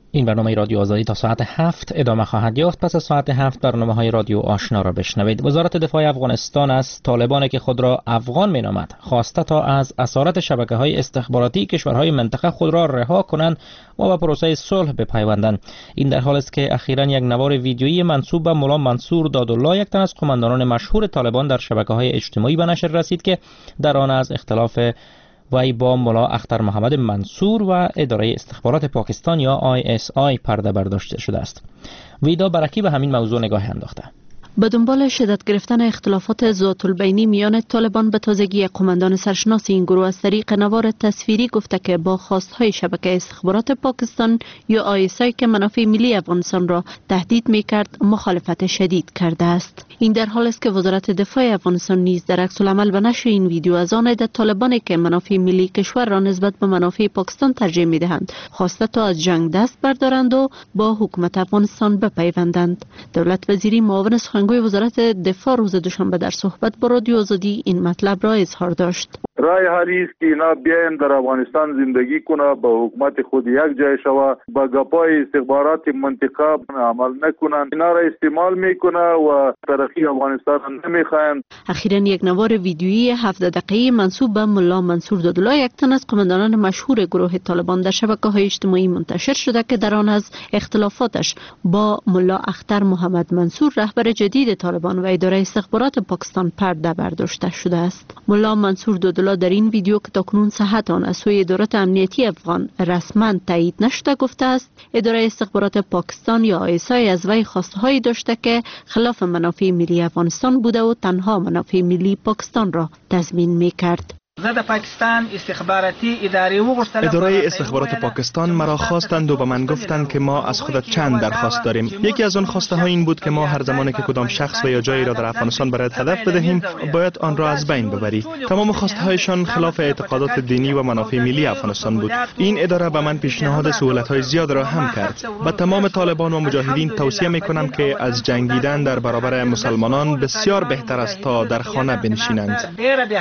S1: این برنامه رادیو آزادی تا ساعت هفت ادامه خواهد یافت. پس از ساعت هفت برنامه های رادیو آشنا را بشنوید. وزارت دفاع افغانستان از طالبانی که خود را افغان می نامد خواسته تا از اسارت شبکه های استخباراتی کشورهای منطقه خود را رها کنند و به پروسه صلح بپیوندند. این در حالی است که اخیراً یک نوار ویدیویی منسوب به مولا منصور دادالله، یک تن از قماندانان مشهور طالبان، در شبکه های اجتماعی به نشر رسید که در آن از اختلاف وی با مولا اختر محمد منصور و اداره استخبارات پاکستان یا آی اس آی پرده برداشته شده است. ویدا برکی به همین موضوع نگاه انداخته.
S10: به دنبال شدت گرفتن اختلافات ذات البینی میان طالبان، به تازگی قماندان سرشناس این گروه از طریق نوار تصویری گفته که با خواستهای شبکه استخبارات پاکستان یا آی اس آی که منافع ملی افغانستان را تهدید میکرد مخالفت شدید کرده است. این در حالی است که وزارت دفاع افغانستان نیز در عکس العمل به نشر این ویدیو از آن عده طالبانی که منافع ملی کشور را نسبت به منافع پاکستان ترجیح میدهند خواسته تا از جنگ دست بردارند و با حکومت افغانستان بپیوندند. دولت وزیری معاون سخنگوی وزارت دفاع روز دوشنبه در صحبت با رادیو آزادی این مطلب را اظهار داشت.
S19: رای حالی است که اینا بیاین در افغانستان زندگی کنه، با حکومت خود یک جای شوه، با گپای استخبارات منطقه عمل نکنند. اینا را استعمال میکنه و ترقی افغانستان نمیخواهند.
S10: اخیراً یک نوار ویدیویی هفت دقیقه‌ای منسوب به مولا منصور دادالله، یک تن از قماندانان مشهور گروه طالبان، در شبکه‌های اجتماعی منتشر شده که در آن از اختلافاتش با مولا اختر محمد منصور، رهبر جدید طالبان و اداره استخبارات پاکستان پرده برداشته شده است. مولا منصور دادالله در این ویدیو که تاکنون صحت آن از سوی اداره امنیتی افغان رسما تایید نشده گفته است اداره استخبارات پاکستان یا آی اس آی از وی خواستهایی داشته که خلاف منافع ملی افغانستان بوده و تنها منافع ملی پاکستان را تضمین می‌کرد.
S5: زده پاکستان استخباراتی اداره وغوښتل
S12: اداره استخبارات پاکستان مرا خواستند و به من گفتند که ما از خودت چند درخواست داریم. یکی از آن خواسته ها این بود که ما هر زمانی که کدام شخص و یا جایی را در افغانستان برایت هدف بدهیم باید آن را از بین ببری. تمام خواسته هایشان خلاف اعتقادات دینی و منافع ملی افغانستان بود. این اداره به من پیشنهاد سهولت های زیاد را هم کرد. به تمام طالبان و مجاهدین توصیه می کنم که از جنگیدن در برابر مسلمانان بسیار بهتر است تا در خانه بنشینند.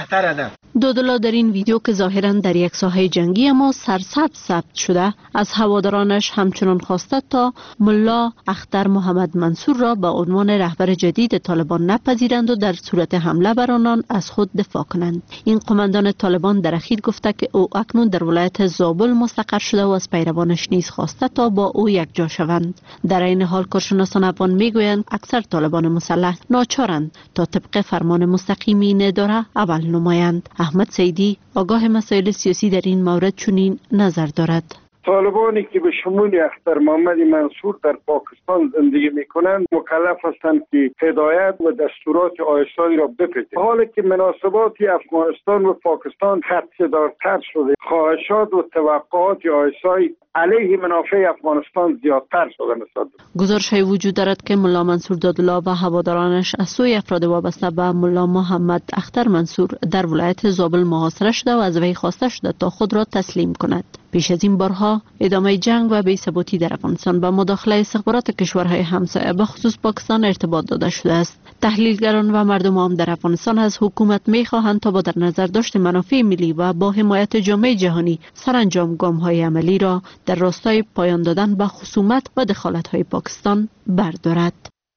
S10: دادالله در این ویدیو که ظاهراً در یک ساحه جنگی اما سرسبز ثبت شده از هوادارانش همچنان خواسته تا ملا اختر محمد منصور را به عنوان رهبر جدید طالبان نپذیرند و در صورت حمله بر آنان از خود دفاع کنند. این قماندان طالبان در اخیر گفته که او اکنون در ولایت زابل مستقر شده و از پیروانش نیز خواسته تا با او یکجا شوند. در این حال کارشناسان افغان میگویند اکثر طالبان مسلح ناچارند تا طبق فرمان مستقیم این اداره عمل نمایند. احمد سیدی آگاه مسائل سیاسی در این مورد چنین نظر دارد.
S19: طالبانی که به شمول اختر محمد منصور در پاکستان زندگی میکنند مکلف هستند که هدایت و دستورات آی اس آی را بپذیرند. حالی که مناسبات افغانستان و پاکستان خدشه‌دارتر شده، خواهشات و توقعات آی اس آی علیه منافع افغانستان زیادتر شده نسبت.
S10: گزارش های وجود دارد که مولا منصور دادالله و هوادارانش از سوی افراد وابسته به مولا محمد اختر منصور در ولایت زابل محاصره شده و از وی خواسته شده تا خود را تسلیم کند. پیش از این بارها ادامه جنگ و بی‌ثباتی در افغانستان با مداخله استخبارات کشورهای همسایه به خصوص پاکستان ارتباط داده شده است. تحلیلگران و مردم عام در افغانستان از حکومت می‌خواهند تا با در نظر داشت منافع ملی و با حمایت جامعه جهانی سرانجام گام‌های عملی را در راستای پایان دادن به خصومت و دخالت‌های پاکستان بردارد.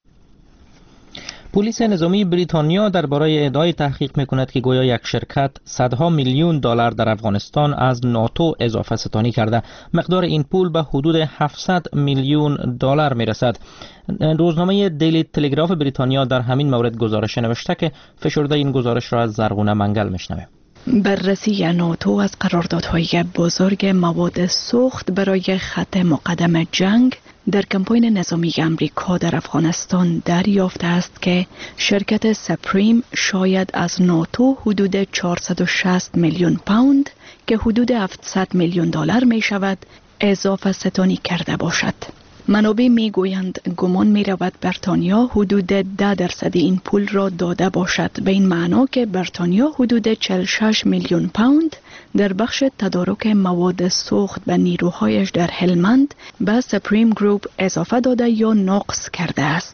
S1: پلیس نظامی بریتانیا درباره ادعای تحقیق میکند که گویا یک شرکت صدها میلیون دلار در افغانستان از ناتو اضافه ستانی کرده. مقدار این پول به حدود هفتصد میلیون دلار میرسد. روزنامه دیلی تلگراف بریتانیا در همین مورد گزارش نوشته که فشرده این گزارش را از زرغونه منگل میشنویم.
S13: بررسی ناتو از قراردادهای بزرگ مواد سوخت برای خط مقدم جنگ در کمپاین نظامی امریکا در افغانستان دریافت است که شرکت سپریم شاید از ناتو حدود چهارصد و شصت میلیون پوند که حدود هفتصد میلیون دلار می شود اضافه ستانی کرده باشد. منابع می گویند گمان می رود بریتانیا حدود ده درصد این پول را داده باشد، به این معنا که بریتانیا حدود چهل و شش میلیون پوند در بخش تدارک مواد سوخت به نیروهایش در هلمند به سپریم گروپ اضافه داده یا نقص کرده است.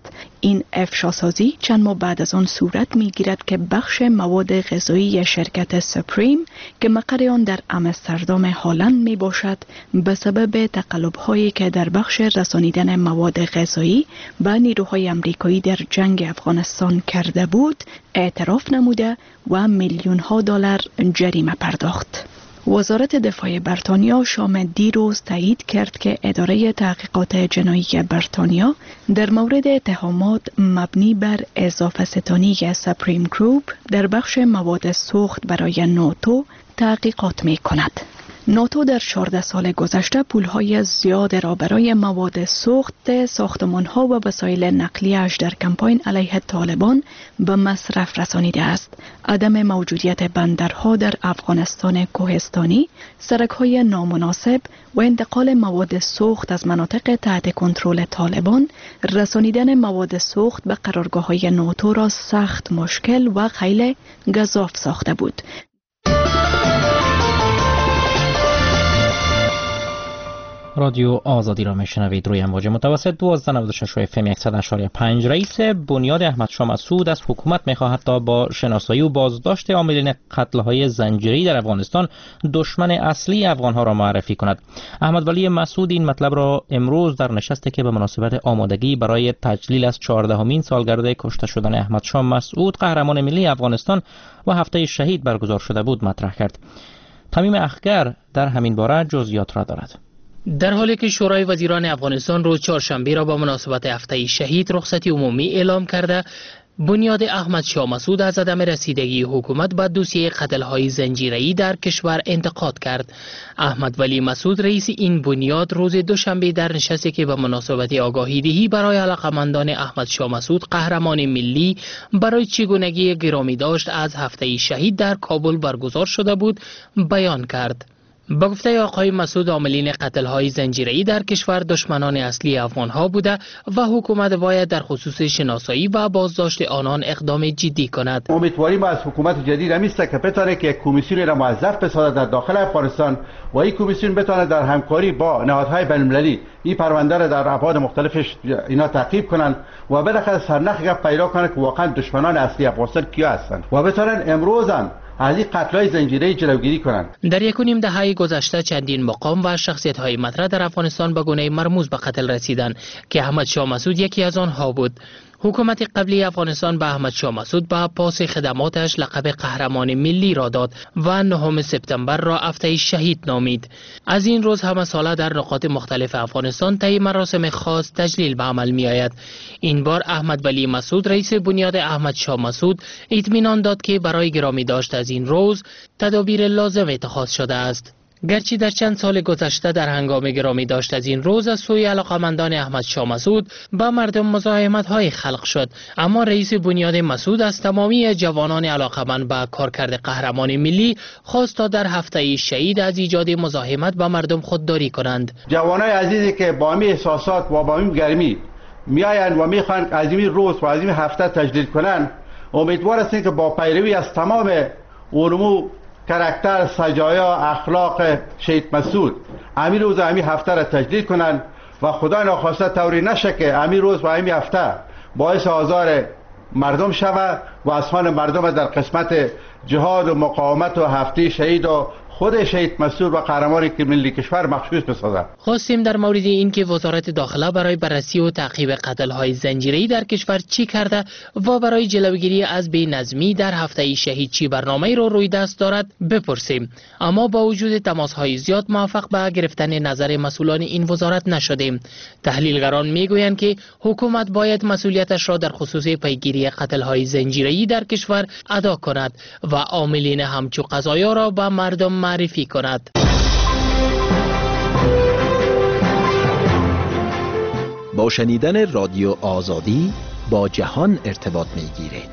S13: این افشاسازی چند ماه بعد از آن صورت می گیرد که بخش مواد غذایی شرکت سپریم که مقر آن در آمستردام هلند می باشد به سبب تقلب هایی که در بخش رسانیدن مواد غذایی به نیروهای امریکایی در جنگ افغانستان کرده بود اعتراف نموده و میلیون ها دلار جریمه پرداخت. وزارت دفاع بریتانیا شام دیروز تایید کرد که اداره تحقیقات جنایی بریتانیا در مورد اتهامات مبنی بر اضافه ستانی سپریم گروپ در بخش مواد سوخت برای ناتو تحقیقات می کند. ناتو در چهارده سال گذشته پولهای زیاد را برای مواد سوخت ساختمان‌ها و وسایل نقلیه‌اش در کمپاین علیه طالبان به مصرف رسانیده است. عدم موجودیت بندرها در افغانستان کوهستانی، سرک‌های نامناسب و انتقال مواد سوخت از مناطق تحت کنترل طالبان، رسانیدن مواد سوخت به قرارگاه‌های ناتو را سخت مشکل و خیلی گزاف ساخته بود.
S1: رادیو آزادی را میشنوید روی امواج متوسط دوازده نود و شش و اف ام صد و شش و پنج. رئیس بنیاد احمد شاه مسعود از حکومت میخواهد تا با شناسایی و بازداشت عاملین قتل‌های زنجیره‌ای در افغانستان دشمن اصلی افغان‌ها را معرفی کند. احمد ولی مسعود این مطلب را امروز در نشستی که به مناسبت آمادگی برای تجلیل از چهاردهمین سالگرد کشته شدن احمد شاه مسعود قهرمان ملی افغانستان و هفته شهید برگزار شده بود مطرح کرد. تمیم اخگر در همین باره جزئیات را دارد.
S2: در حالی که شورای وزیران افغانستان روز چهارشنبه را با مناسبت هفته شهید رخصتی عمومی اعلام کرده، بنیاد احمد شاه مسعود از عدم رسیدگی حکومت به دوسیه قتل‌های زنجیره‌ای در کشور انتقاد کرد. احمد ولی مسعود رئیس این بنیاد روز دوشنبه در نشستی که به مناسبت آگاهی دهی برای علاقمندان احمد شاه مسعود قهرمان ملی برای چگونگی گرامی داشت از هفته شهید در کابل برگزار شده بود بیان کرد. با گفته آقای مسعود عاملین قتل‌های زنجیره‌ای در کشور دشمنان اصلی افغان‌ها بوده و حکومت باید در خصوص شناسایی و بازداشت آنان اقدام جدی کند.
S7: امیدواریم از حکومت جدید همیست که بتونه که کمیسیون را موظف بسازد در داخل افغانستان و این کمیسیون بتونه در همکاری با نهادهای بین‌المللی این پرونده را در ابعاد مختلفش اینا تعقیب کنند و بالاخره سرنخ گپ پیدا کنند که واقعا دشمنان اصلی افغانستان کیا هستند و بتونن امروز هم از این قتل‌های زنجیره‌ای جلوگیری کنند.
S2: در یک و نیم دهه گذشته چندین مقام و شخصیت‌های مطرح در افغانستان به گونه مرموز به قتل رسیدند که احمد شاه مسعود یکی از آنها بود. حکومت قبلی افغانستان به احمد شاه مسعود به پاس خدماتش لقب قهرمان ملی را داد و نهم سپتامبر را هفته شهید نامید. از این روز همه ساله در نقاط مختلف افغانستان طی مراسم خاص تجلیل به عمل می آید. این بار احمد ولی مسعود رئیس بنیاد احمد شاه مسعود اطمینان داد که برای گرامی داشت از این روز تدابیر لازم اتخاذ شده است. گرچه در چند سال گذشته در هنگام گرامی داشت از این روز از سوی علاقمندان احمد شاه مسعود با مردم مزاحمت های خلق شد، اما رئیس بنیاد مسعود از تمامی جوانان علاقمند به کارکرد قهرمان ملی خواست تا در هفته شهید از ایجاد مزاحمت با مردم خودداری کنند.
S7: جوانای عزیزی که با این احساسات و با این گرمی میآیند و میخوان از این روز و از این هفته تجلیل کنند، امیدوار هستیم که با پیروی از تمام علوم کاراکتر، سجایا، اخلاق شهید مسعود امیر روز و امیر هفته را تجدید کنند و خدا ناخواسته طوری نشه که امیر روز و امیر هفته باعث آزار مردم شود و اذهان مردم در قسمت جهاد و مقاومت و هفته شهید و خود شهید مسعود و قهرمان ملی کشور مخصوص بسازد.
S2: خواستیم در مورد این که وزارت داخله برای بررسی و تعقیب قتل‌های زنجیره‌ای در کشور چی کرده و برای جلوگیری از بی‌نظمی در هفته شهید چی برنامه‌ای را روی دست دارد بپرسیم، اما با وجود تماس‌های زیاد موفق به گرفتن نظر مسئولان این وزارت نشدیم. تحلیلگران میگویند که حکومت باید مسئولیتش را در خصوص پیگیری قتل‌های زنجیره‌ای در کشور ادا کند و عاملین همچو قضایا را به مردم معرفی کند.
S14: با شنیدن رادیو آزادی با جهان ارتباط می گیرید.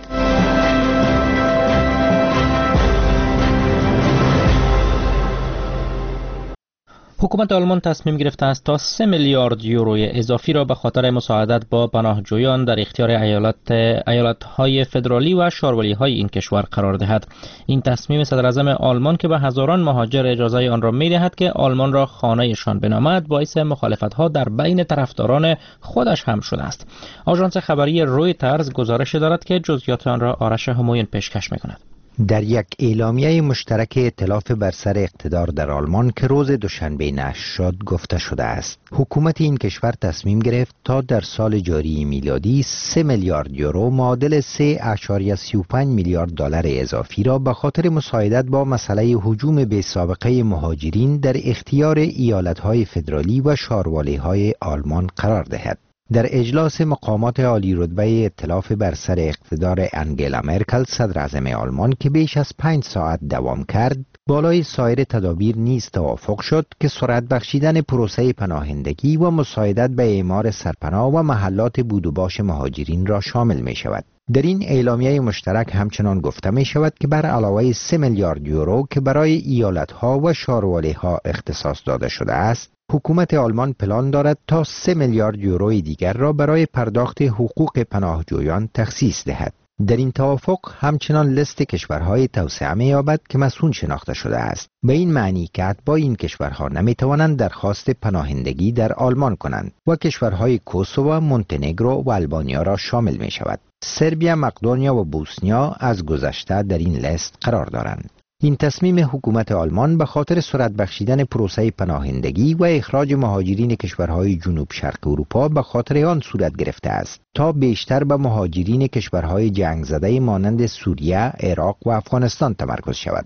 S1: حکومت آلمان تصمیم گرفته است تا سه میلیارد یوروی اضافی را به خاطر مساعدت با پناهجویان در اختیار ایالات ایالت‌های فدرالی و شاروالی‌های این کشور قرار دهد. این تصمیم صدر اعظم آلمان که به هزاران مهاجر اجازه آن را می‌دهد که آلمان را خانه‌شان بنامد، باعث مخالفت‌ها در بین طرفداران خودش هم شده است. آژانس خبری رویترز گزارش دارد که جزئیات آن را آرش همایون پیشکش می‌کند.
S6: در یک اعلامیه مشترک ائتلاف بر سر اقتدار در آلمان که روز دوشنبه نشر شد گفته شده است حکومت این کشور تصمیم گرفت تا در سال جاری میلادی سه میلیارد یورو معادل سه ممیز سی و پنج میلیارد دلار اضافی را به خاطر مساعدت با مسئله هجوم بی سابقه مهاجرین در اختیار ایالت‌های فدرالی و شاروالی‌های آلمان قرار دهد. در اجلاس مقامات عالی رتبه ائتلاف بر سر اقتدار انگلا مرکل صدر اعظم آلمان که بیش از پنج ساعت دوام کرد، بالای سایر تدابیر نیز توافق شد که سرعت بخشیدن پروسه پناهندگی و مساعدت به اعمار سرپناه و محلات بود و باش مهاجرین را شامل می شود. در این اعلامیه مشترک همچنان گفته می شود که بر علاوه سه میلیارد یورو که برای ایالت‌ها و شاروالی‌ها اختصاص داده شده است، حکومت آلمان پلان دارد تا سه میلیارد یوروی دیگر را برای پرداخت حقوق پناهجویان تخصیص دهد. در این توافق همچنان لیست کشورهای توسعه می‌یابد که مسئول شناخته شده است. به این معنی که اتباع این کشورها نمی‌توانند درخواست پناهندگی در آلمان کنند و کشورهای کوسوو، مونتنگرو و آلبانیا را شامل می‌شود. سربیا، مقدونیا و بوسنیا از گذشته در این لیست قرار دارند. این تصمیم حکومت آلمان به خاطر سرعت بخشیدن پروسه پناهندگی و اخراج مهاجرین کشورهای جنوب شرق اروپا به خاطر آن صورت گرفته است تا بیشتر به مهاجرین کشورهای جنگ زده مانند سوریه، عراق و افغانستان تمرکز شود.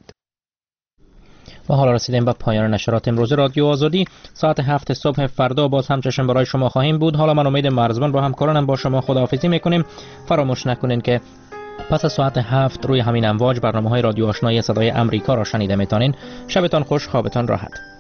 S1: و حالا رسیدیم به پایان نشرات امروز رادیو آزادی. ساعت هفت صبح فردا باز هم چشم برای شما خواهیم بود. حالا من امید مرزبان با همکارانم با شما خداحافظی میکنیم. فراموش نکنین که پس از ساعت هفت روی همین امواج برنامه‌های رادیو آشنایی صدای امریکا را شنیده میتونین. شبتان خوش، خوابتان راحت.